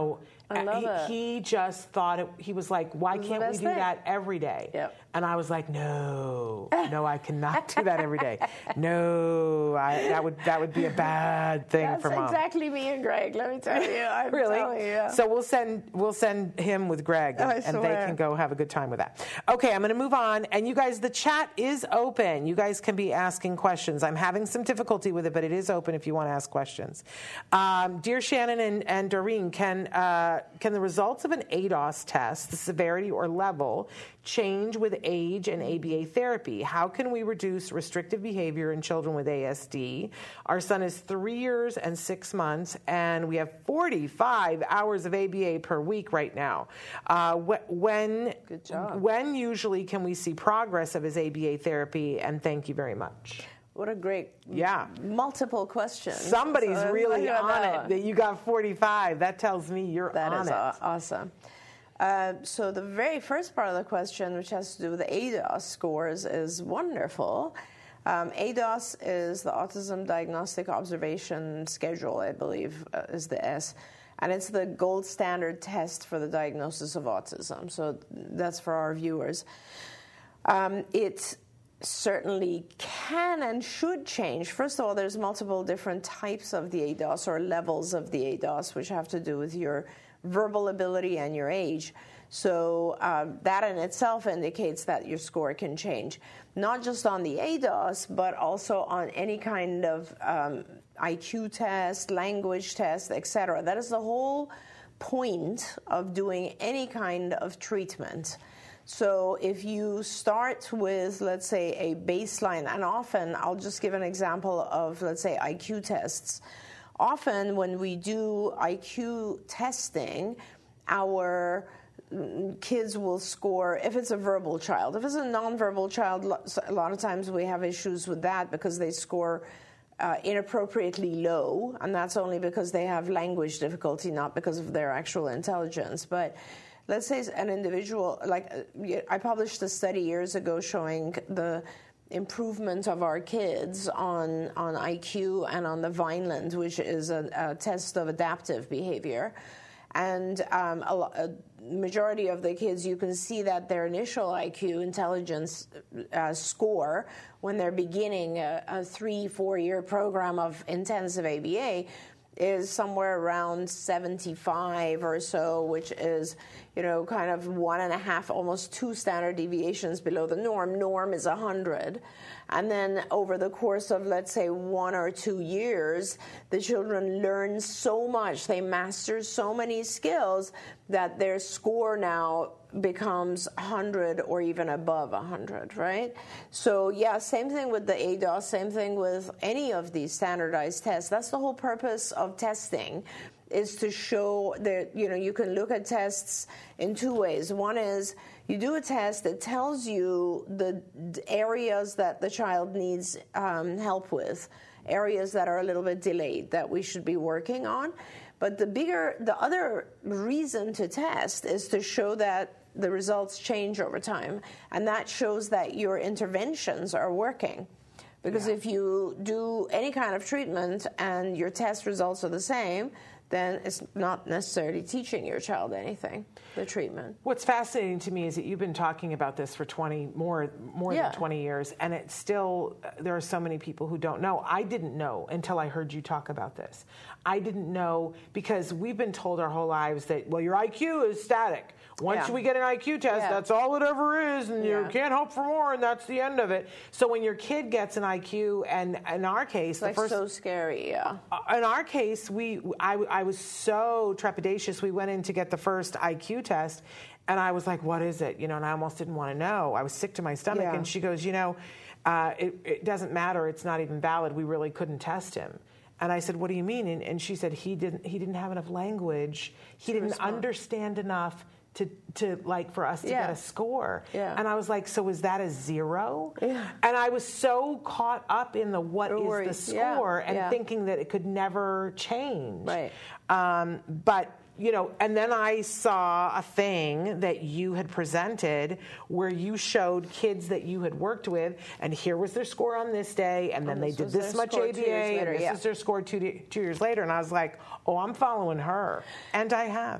I love he, it. he just thought it, he was like, why It's the can't we best do thing. that every day? Yep. And I was like, no, no, I cannot do that every day. No, I, that would that would be a bad thing That's for mom. exactly me and Greg. Let me tell you. I'm Really? telling you, yeah. So we'll send we'll send him with Greg, and, I and they swear. can go have a good time with that. Okay, I'm going to move on. And you guys, the chat is open. You guys can be asking questions. I'm having some difficulty with it, but it is open if you want to ask questions. Um, dear Shannon and, and Doreen, can uh, can the results of an A D O S test, the severity or level, change with age and A B A therapy? How can we reduce restrictive behavior in children with A S D? Our son is three years and six months, and we have forty-five hours of A B A per week right now. Uh, wh- when, Good job. when usually can we see progress of his A B A therapy? And thank you very much. What a great Yeah. multiple questions. Somebody's So, really I on know. it that you got forty-five. That tells me you're That on is it. aw- awesome. Uh, so the very first part of the question, which has to do with the A D O S scores, is wonderful. Um, A D O S is the Autism Diagnostic Observation Schedule, I believe, uh, is the S. And it's the gold standard test for the diagnosis of autism. So that's for our viewers. Um, it certainly can and should change. First of all, there's multiple different types of the A D O S or levels of the A D O S, which have to do with your verbal ability and your age. So uh, that in itself indicates that your score can change, not just on the A D O S, but also on any kind of um, I Q test, language test, et cetera. That is the whole point of doing any kind of treatment. So if you start with, let's say, a baseline, and often, I'll just give an example of, let's say, I Q tests. Often when we do I Q testing, our kids will score, if it's a verbal child. If it's a nonverbal child, a lot of times we have issues with that because they score uh, inappropriately low, and that's only because they have language difficulty, not because of their actual intelligence. But let's say an individual, like I published a study years ago showing the improvement of our kids on, on I Q and on the Vineland, which is a, a test of adaptive behavior. And um, a, a majority of the kids, you can see that their initial I Q intelligence uh, score when they're beginning a, a three, four-year program of intensive A B A is somewhere around seventy-five or so, which is, you know, kind of one and a half, almost two standard deviations below the norm. Norm is one hundred. And then over the course of, let's say, one or two years, the children learn so much, they master so many skills that their score now becomes one hundred or even above one hundred, right? So, yeah, same thing with the A D O S, same thing with any of these standardized tests. That's the whole purpose of testing, is to show that, you know, you can look at tests in two ways. One is you do a test that tells you the areas that the child needs um, help with, areas that are a little bit delayed that we should be working on. But the bigger, the other reason to test is to show that the results change over time. And that shows that your interventions are working. Because yeah. if you do any kind of treatment and your test results are the same, then it's not necessarily teaching your child anything, the treatment. What's fascinating to me is that you've been talking about this for twenty more more yeah. than twenty years, and it's still, there are so many people who don't know. I didn't know until I heard you talk about this. I didn't know because we've been told our whole lives that, well, your I Q is static. Once yeah. we get an I Q test, yeah. that's all it ever is, and yeah. you can't hope for more, and that's the end of it. So when your kid gets an I Q, and in our case, it's the like first, so scary, yeah. in our case, we I, I was so trepidatious. We went in to get the first I Q test, and I was like, what is it? You know, and I almost didn't want to know. I was sick to my stomach, yeah. and she goes, you know, uh, it, it doesn't matter. It's not even valid. We really couldn't test him. And I said, what do you mean? And, and she said, he didn't he didn't have enough language. He didn't Respond. understand enough to, to like for us to yeah. get a score. Yeah. And I was like, so is that a zero? Yeah. And I was so caught up in the what Don't is worry. the score Yeah. and yeah. thinking that it could never change. Right. Um, but you know, and then I saw a thing that you had presented where you showed kids that you had worked with, and here was their score on this day, and then and they this did was this their much score A B two years A, later, and this yeah. is their score two, two years later. And I was like, oh, I'm following her. And I have.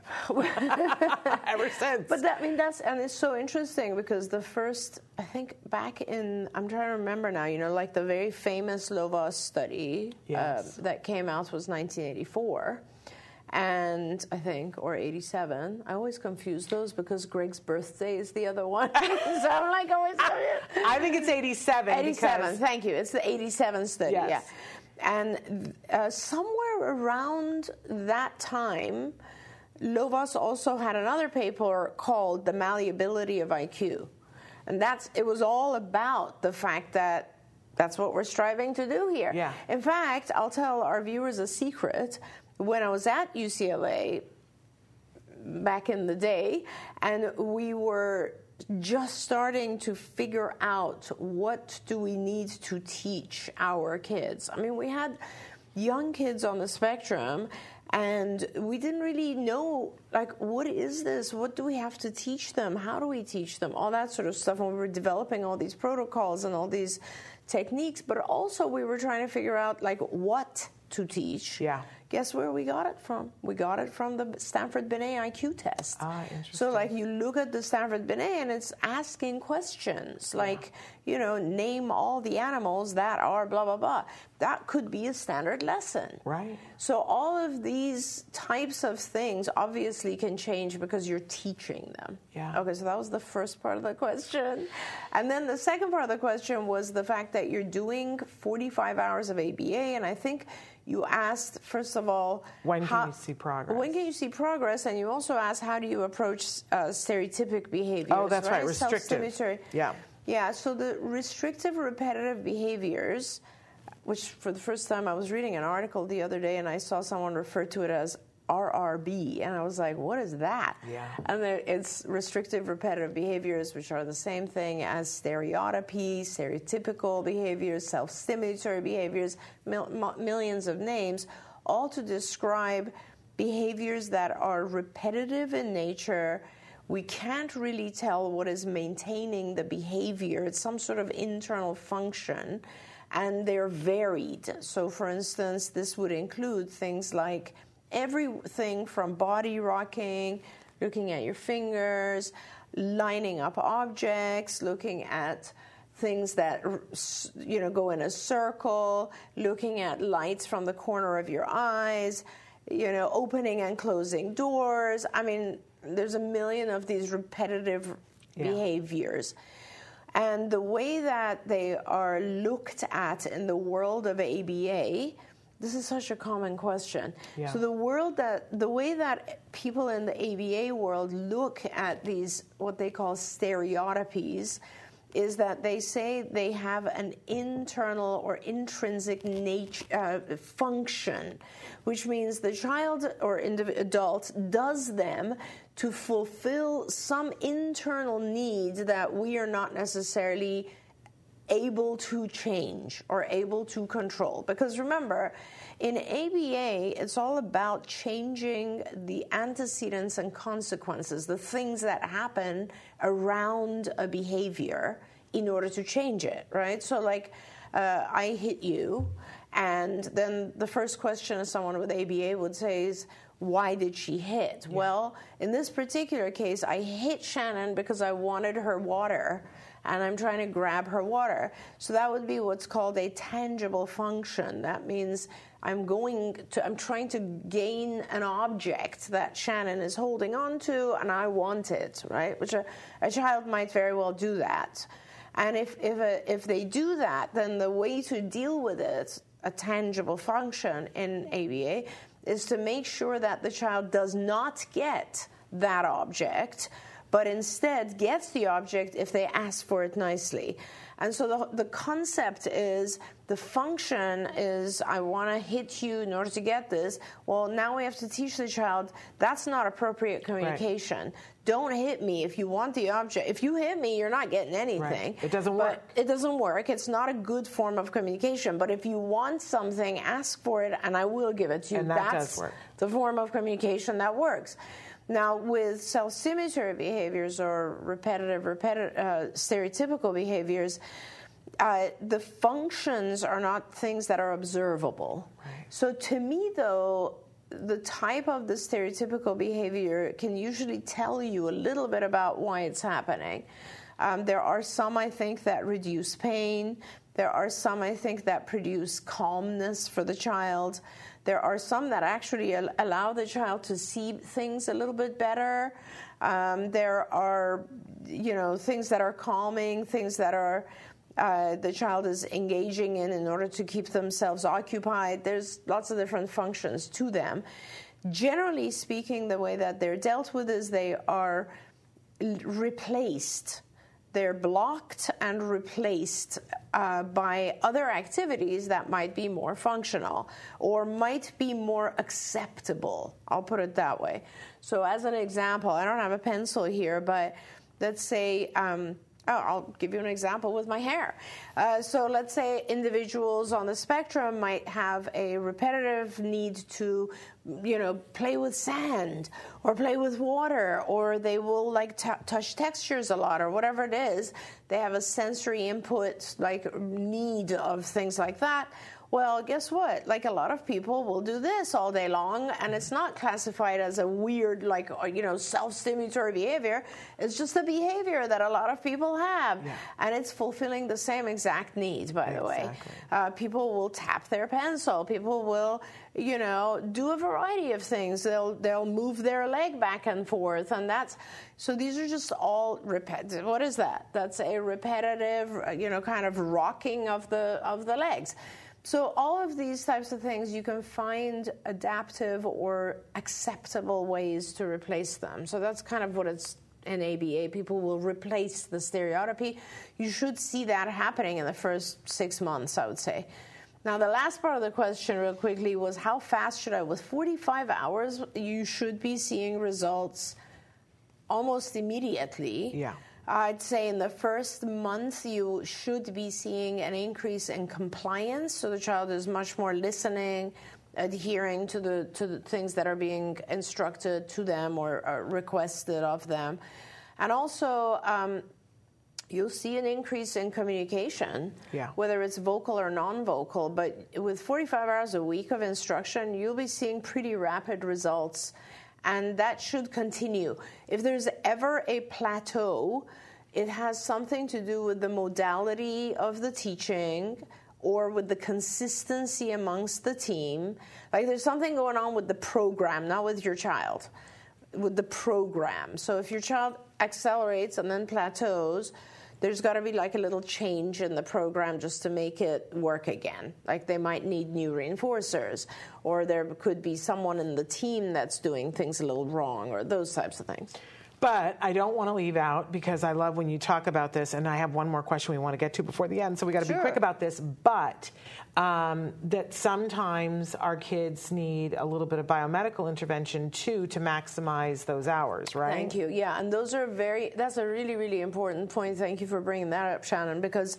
Ever since. But that, I mean, that's, and it's so interesting because the first, I think back in, I'm trying to remember now, you know, like the very famous Lovaas study Yes. uh, that came out was nineteen eighty-four. And I think, or eighty-seven. I always confuse those because Greg's birthday is the other one. So I'm like always. I think it's eighty-seven. eighty-seven, because, thank you. It's the eighty-seven study, Yes. yeah. And uh, somewhere around that time, Lovaas also had another paper called The Malleability of I Q. And that's it was all about the fact that that's what we're striving to do here. Yeah. In fact, I'll tell our viewers a secret. When I was at U C L A back in the day, and we were just starting to figure out what do we need to teach our kids. I mean, we had young kids on the spectrum, and we didn't really know, like, what is this? What do we have to teach them? How do we teach them? All that sort of stuff. And we were developing all these protocols and all these techniques, but also we were trying to figure out, like, what to teach. Yeah. Guess where we got it from? We got it from the Stanford Binet I Q test. Ah, interesting. So, like, you look at the Stanford Binet, and it's asking questions like, you know, name all the animals that are blah, blah, blah. That could be a standard lesson. Right. So all of these types of things obviously can change because you're teaching them. Yeah. Okay, so that was the first part of the question. And then the second part of the question was the fact that you're doing forty-five hours of A B A, and I think you asked, first of all, when can how, you see progress? When can you see progress? And you also asked, how do you approach uh, stereotypic behaviors? Oh, that's right, right restrictive. Self-stimulatory. Yeah. Yeah, so the restrictive repetitive behaviors, which for the first time I was reading an article the other day and I saw someone refer to it as R R B, and I was like, what is that? Yeah. And there, it's restrictive repetitive behaviors, which are the same thing as stereotypy, stereotypical behaviors, self-stimulatory behaviors, mil- millions of names, all to describe behaviors that are repetitive in nature. We can't really tell what is maintaining the behavior. It's some sort of internal function, and they're varied. So, for instance, this would include things like everything from body rocking, looking at your fingers, lining up objects, looking at things that, you know, go in a circle, looking at lights from the corner of your eyes, you know, opening and closing doors. I mean, there's a million of these repetitive Yeah. behaviors. And the way that they are looked at in the world of A B A, this is such a common question. Yeah. So the world that the way that people in the A B A world look at these what they call stereotypies is that they say they have an internal or intrinsic nature uh, function, which means the child or indiv- adult does them to fulfill some internal needs that we are not necessarily able to change or able to control. Because remember, in A B A, it's all about changing the antecedents and consequences, the things that happen around a behavior in order to change it, right? So like, uh, I hit you, and then the first question someone with A B A would say is, why did she hit? Yeah. Well, in this particular case, I hit Shannon because I wanted her water, and I'm trying to grab her water. So that would be what's called a tangible function. That means I'm going to, I'm trying to gain an object that Shannon is holding on to, and I want it, right? Which a, a child might very well do that. And if if, a, if they do that, then the way to deal with it, a tangible function in A B A, is to make sure that the child does not get that object, but instead gets the object if they ask for it nicely. And so the, the concept is, the function is, I want to hit you in order to get this. Well, now we have to teach the child that's not appropriate communication. Right. Don't hit me if you want the object. If you hit me, you're not getting anything. Right. It doesn't work. But it doesn't work. It's not a good form of communication. But if you want something, ask for it, and I will give it to you. And that that's does work. The form of communication that works. Now, with self-stimulatory behaviors or repetitive, repetitive, uh, stereotypical behaviors, uh, the functions are not things that are observable. Right. So to me, though, the type of the stereotypical behavior can usually tell you a little bit about why it's happening. Um, there are some, I think, that reduce pain. There are some, I think, that produce calmness for the child. There are some that actually al- allow the child to see things a little bit better. Um, there are, you know, things that are calming, things that are uh, the child is engaging in in order to keep themselves occupied. There's lots of different functions to them. Generally speaking, the way that they're dealt with is they are l- replaced. They're blocked and replaced uh, by other activities that might be more functional or might be more acceptable. I'll put it that way. So as an example, I don't have a pencil here, but let's say, um, oh, I'll give you an example with my hair. Uh, so let's say individuals on the spectrum might have a repetitive need to, you know, play with sand or play with water, or they will like t- touch textures a lot or whatever it is. They have a sensory input, like need of things like that. Well, guess what? Like a lot of people will do this all day long, and it's not classified as a weird, like, you know, self-stimulatory behavior. It's just a behavior that a lot of people have, yeah. and it's fulfilling the same exact need, by exactly. the way. Uh, people will tap their pencil. People will, you know, do a variety of things. They'll they'll move their leg back and forth, and that's so. These are just all repetitive. What is that? That's a repetitive, you know, kind of rocking of the of the legs. So all of these types of things, you can find adaptive or acceptable ways to replace them. So that's kind of what it's in A B A. People will replace the stereotypy. You should see that happening in the first six months, I would say. Now, the last part of the question, real quickly, was how fast should I? With forty-five hours, you should be seeing results almost immediately. Yeah. I'd say in the first month, you should be seeing an increase in compliance. So the child is much more listening, adhering to the to the things that are being instructed to them or, or requested of them. And also, um, you'll see an increase in communication, yeah. whether it's vocal or non-vocal. But with forty-five hours a week of instruction, you'll be seeing pretty rapid results. And that should continue. If there's ever a plateau, it has something to do with the modality of the teaching or with the consistency amongst the team. Like there's something going on with the program, not with your child, with the program. So if your child accelerates and then plateaus, there's got to be like a little change in the program just to make it work again. Like they might need new reinforcers, or there could be someone in the team that's doing things a little wrong, or those types of things. But I don't want to leave out, because I love when you talk about this, and I have one more question we want to get to before the end, so we got to Sure. be quick about this, but um, that sometimes our kids need a little bit of biomedical intervention too to maximize those hours, right? Thank you. Yeah, and those are very, that's a really, really important point. Thank you for bringing that up, Shannon, because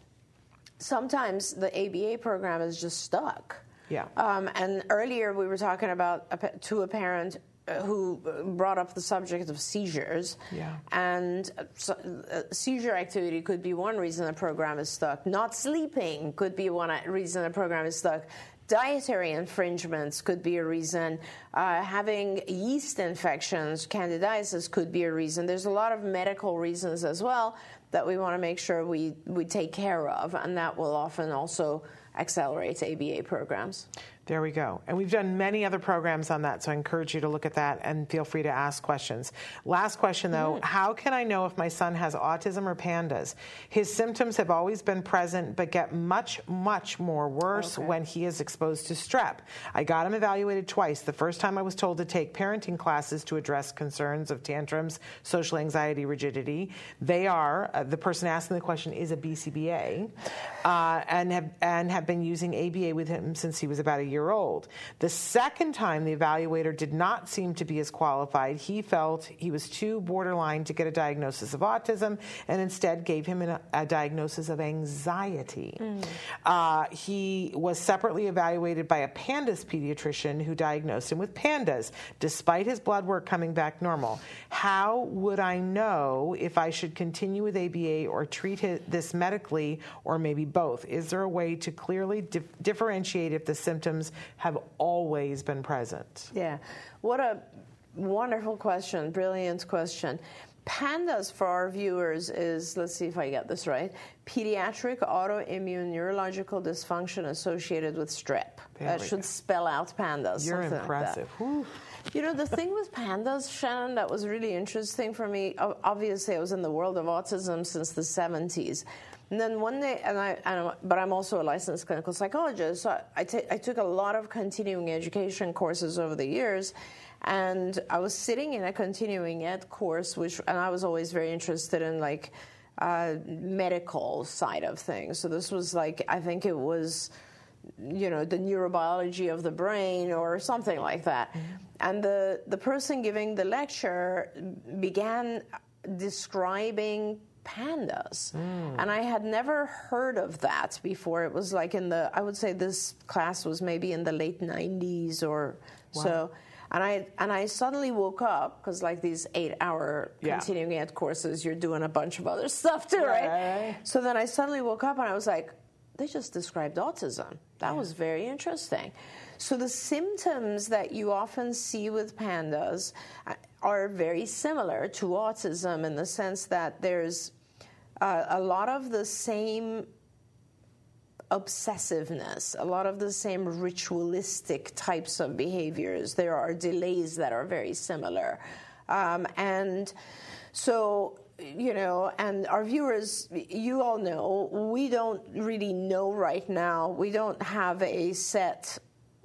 sometimes the A B A program is just stuck. Yeah. Um, and earlier we were talking about a, to a parent who brought up the subject of seizures. Yeah. And so, uh, seizure activity could be one reason the program is stuck. Not sleeping could be one reason the program is stuck. Dietary infringements could be a reason. Uh, having yeast infections, candidiasis, could be a reason. There's a lot of medical reasons as well that we want to make sure we, we take care of, and that will often also accelerate A B A programs. There we go. And we've done many other programs on that, so I encourage you to look at that and feel free to ask questions. Last question, though. Mm-hmm. How can I know if my son has autism or PANDAS? His symptoms have always been present, but get much, much more worse okay. when he is exposed to strep. I got him evaluated twice. The first time I was told to take parenting classes to address concerns of tantrums, social anxiety, rigidity. They are, uh, the person asking the question is a B C B A, uh, and, have, and have been using A B A with him since he was about a year old. The second time, the evaluator did not seem to be as qualified. He felt he was too borderline to get a diagnosis of autism and instead gave him a, a diagnosis of anxiety. Mm. Uh, he was separately evaluated by a PANDAS pediatrician who diagnosed him with PANDAS, despite his blood work coming back normal. How would I know if I should continue with A B A or treat his, this medically, or maybe both? Is there a way to clearly di- differentiate if the symptoms have always been present? Yeah. What a wonderful question. Brilliant question. PANDAS, for our viewers, is, let's see if I get this right, pediatric autoimmune neurological dysfunction associated with strep. There that should go. Spell out PANDAS. You're impressive. Like you know, the thing with PANDAS, Shannon, that was really interesting for me, obviously I was in the world of autism since the seventies. And then one day, and I, and, but I'm also a licensed clinical psychologist, so I, t- I took a lot of continuing education courses over the years, and I was sitting in a continuing ed course, which, and I was always very interested in like uh, medical side of things. So this was like, I think it was, you know, the neurobiology of the brain or something like that. Mm-hmm. And the, the person giving the lecture began describing PANDAS. Mm. And I had never heard of that before. It was like in the, I would say this class was maybe in the late nineties or wow. so. And I and I suddenly woke up, because like these eight-hour yeah. continuing ed courses, you're doing a bunch of other stuff too, right? right? So then I suddenly woke up and I was like, they just described autism. That yeah. was very interesting. So the symptoms that you often see with PANDAS are very similar to autism in the sense that there's uh, a lot of the same obsessiveness, a lot of the same ritualistic types of behaviors. There are delays that are very similar. Um, and so, you know, and our viewers, you all know, we don't really know right now. We don't have a set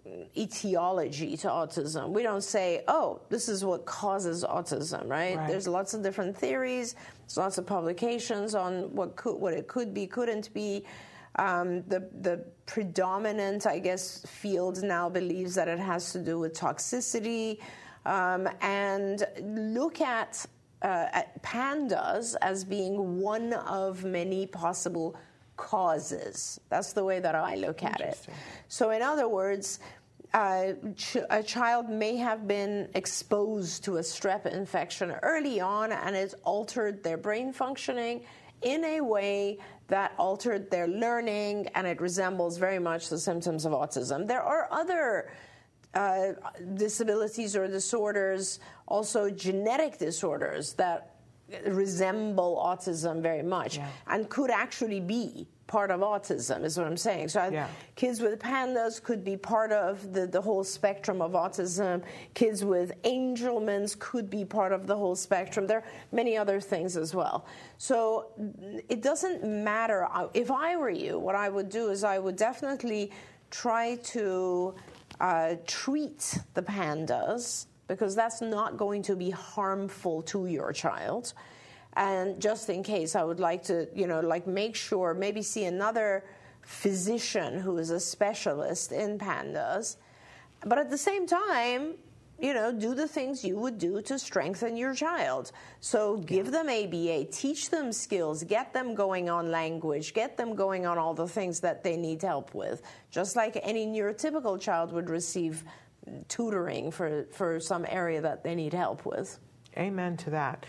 etiology to autism. We don't say, oh, this is what causes autism, right? right? There's lots of different theories. There's lots of publications on what could, what it could be, couldn't be. Um, the the predominant, I guess, field now believes that it has to do with toxicity, um, and look at, uh, at PANDAS as being one of many possible causes. That's the way that I look at it. So in other words, uh, ch- a child may have been exposed to a strep infection early on, and it's altered their brain functioning in a way that altered their learning, and it resembles very much the symptoms of autism. There are other uh, disabilities or disorders, also genetic disorders, that resemble autism very much yeah. and could actually be part of autism, is what I'm saying. So yeah. kids with PANDAS could be part of the, the whole spectrum of autism. Kids with Angelman's could be part of the whole spectrum. There are many other things as well. So it doesn't matter. If I were you, what I would do is I would definitely try to uh, treat the PANDAS, because that's not going to be harmful to your child. And just in case, I would like to, you know, like make sure, maybe see another physician who is a specialist in PANDAS. But at the same time, you know, do the things you would do to strengthen your child. So give them A B A, teach them skills, get them going on language, get them going on all the things that they need help with. Just like any neurotypical child would receive tutoring for, for some area that they need help with. Amen to that.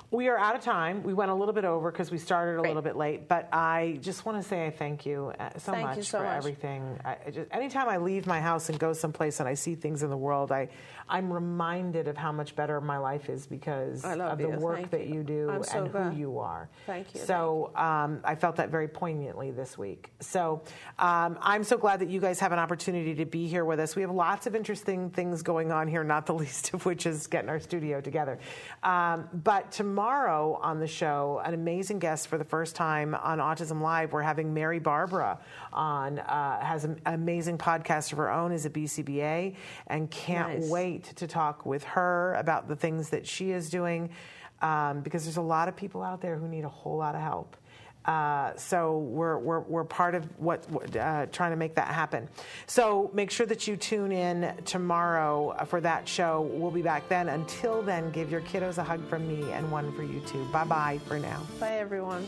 We are out of time. We went a little bit over because we started a Great. little bit late, but I just want to say I thank you uh, so Thank much you so for much. everything. I, I just, anytime I leave my house and go someplace and I see things in the world, I, I'm reminded of how much better my life is because I love of the you. work Thank that you. you do I'm so and glad. who you are. Thank you. So um, I felt that very poignantly this week. So um, I'm so glad that you guys have an opportunity to be here with us. We have lots of interesting things going on here, not the least of which is getting our studio together. Um, but tomorrow on the show, an amazing guest for the first time on Autism Live. We're having Mary Barbara on, uh, has an amazing podcast of her own as a B C B A, and can't Nice. wait to talk with her about the things that she is doing, um, because there's a lot of people out there who need a whole lot of help. Uh, so we're, we're, we're part of what, uh, trying to make that happen. So make sure that you tune in tomorrow for that show. We'll be back then. Until then, give your kiddos a hug from me and one for you too. Bye-bye for now. Bye, everyone.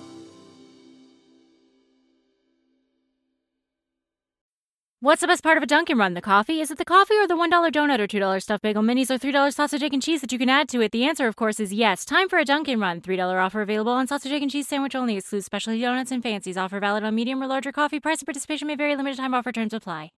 What's the best part of a Dunkin' Run? The coffee? Is it the coffee or the one dollar donut or two dollar stuffed bagel minis or three dollar sausage, egg, and cheese that you can add to it? The answer, of course, is yes. Time for a Dunkin' Run. three dollar offer available on sausage, egg, and cheese sandwich only. Excludes specialty donuts and fancies. Offer valid on medium or larger coffee. Price and participation may vary. Limited time offer. Terms apply.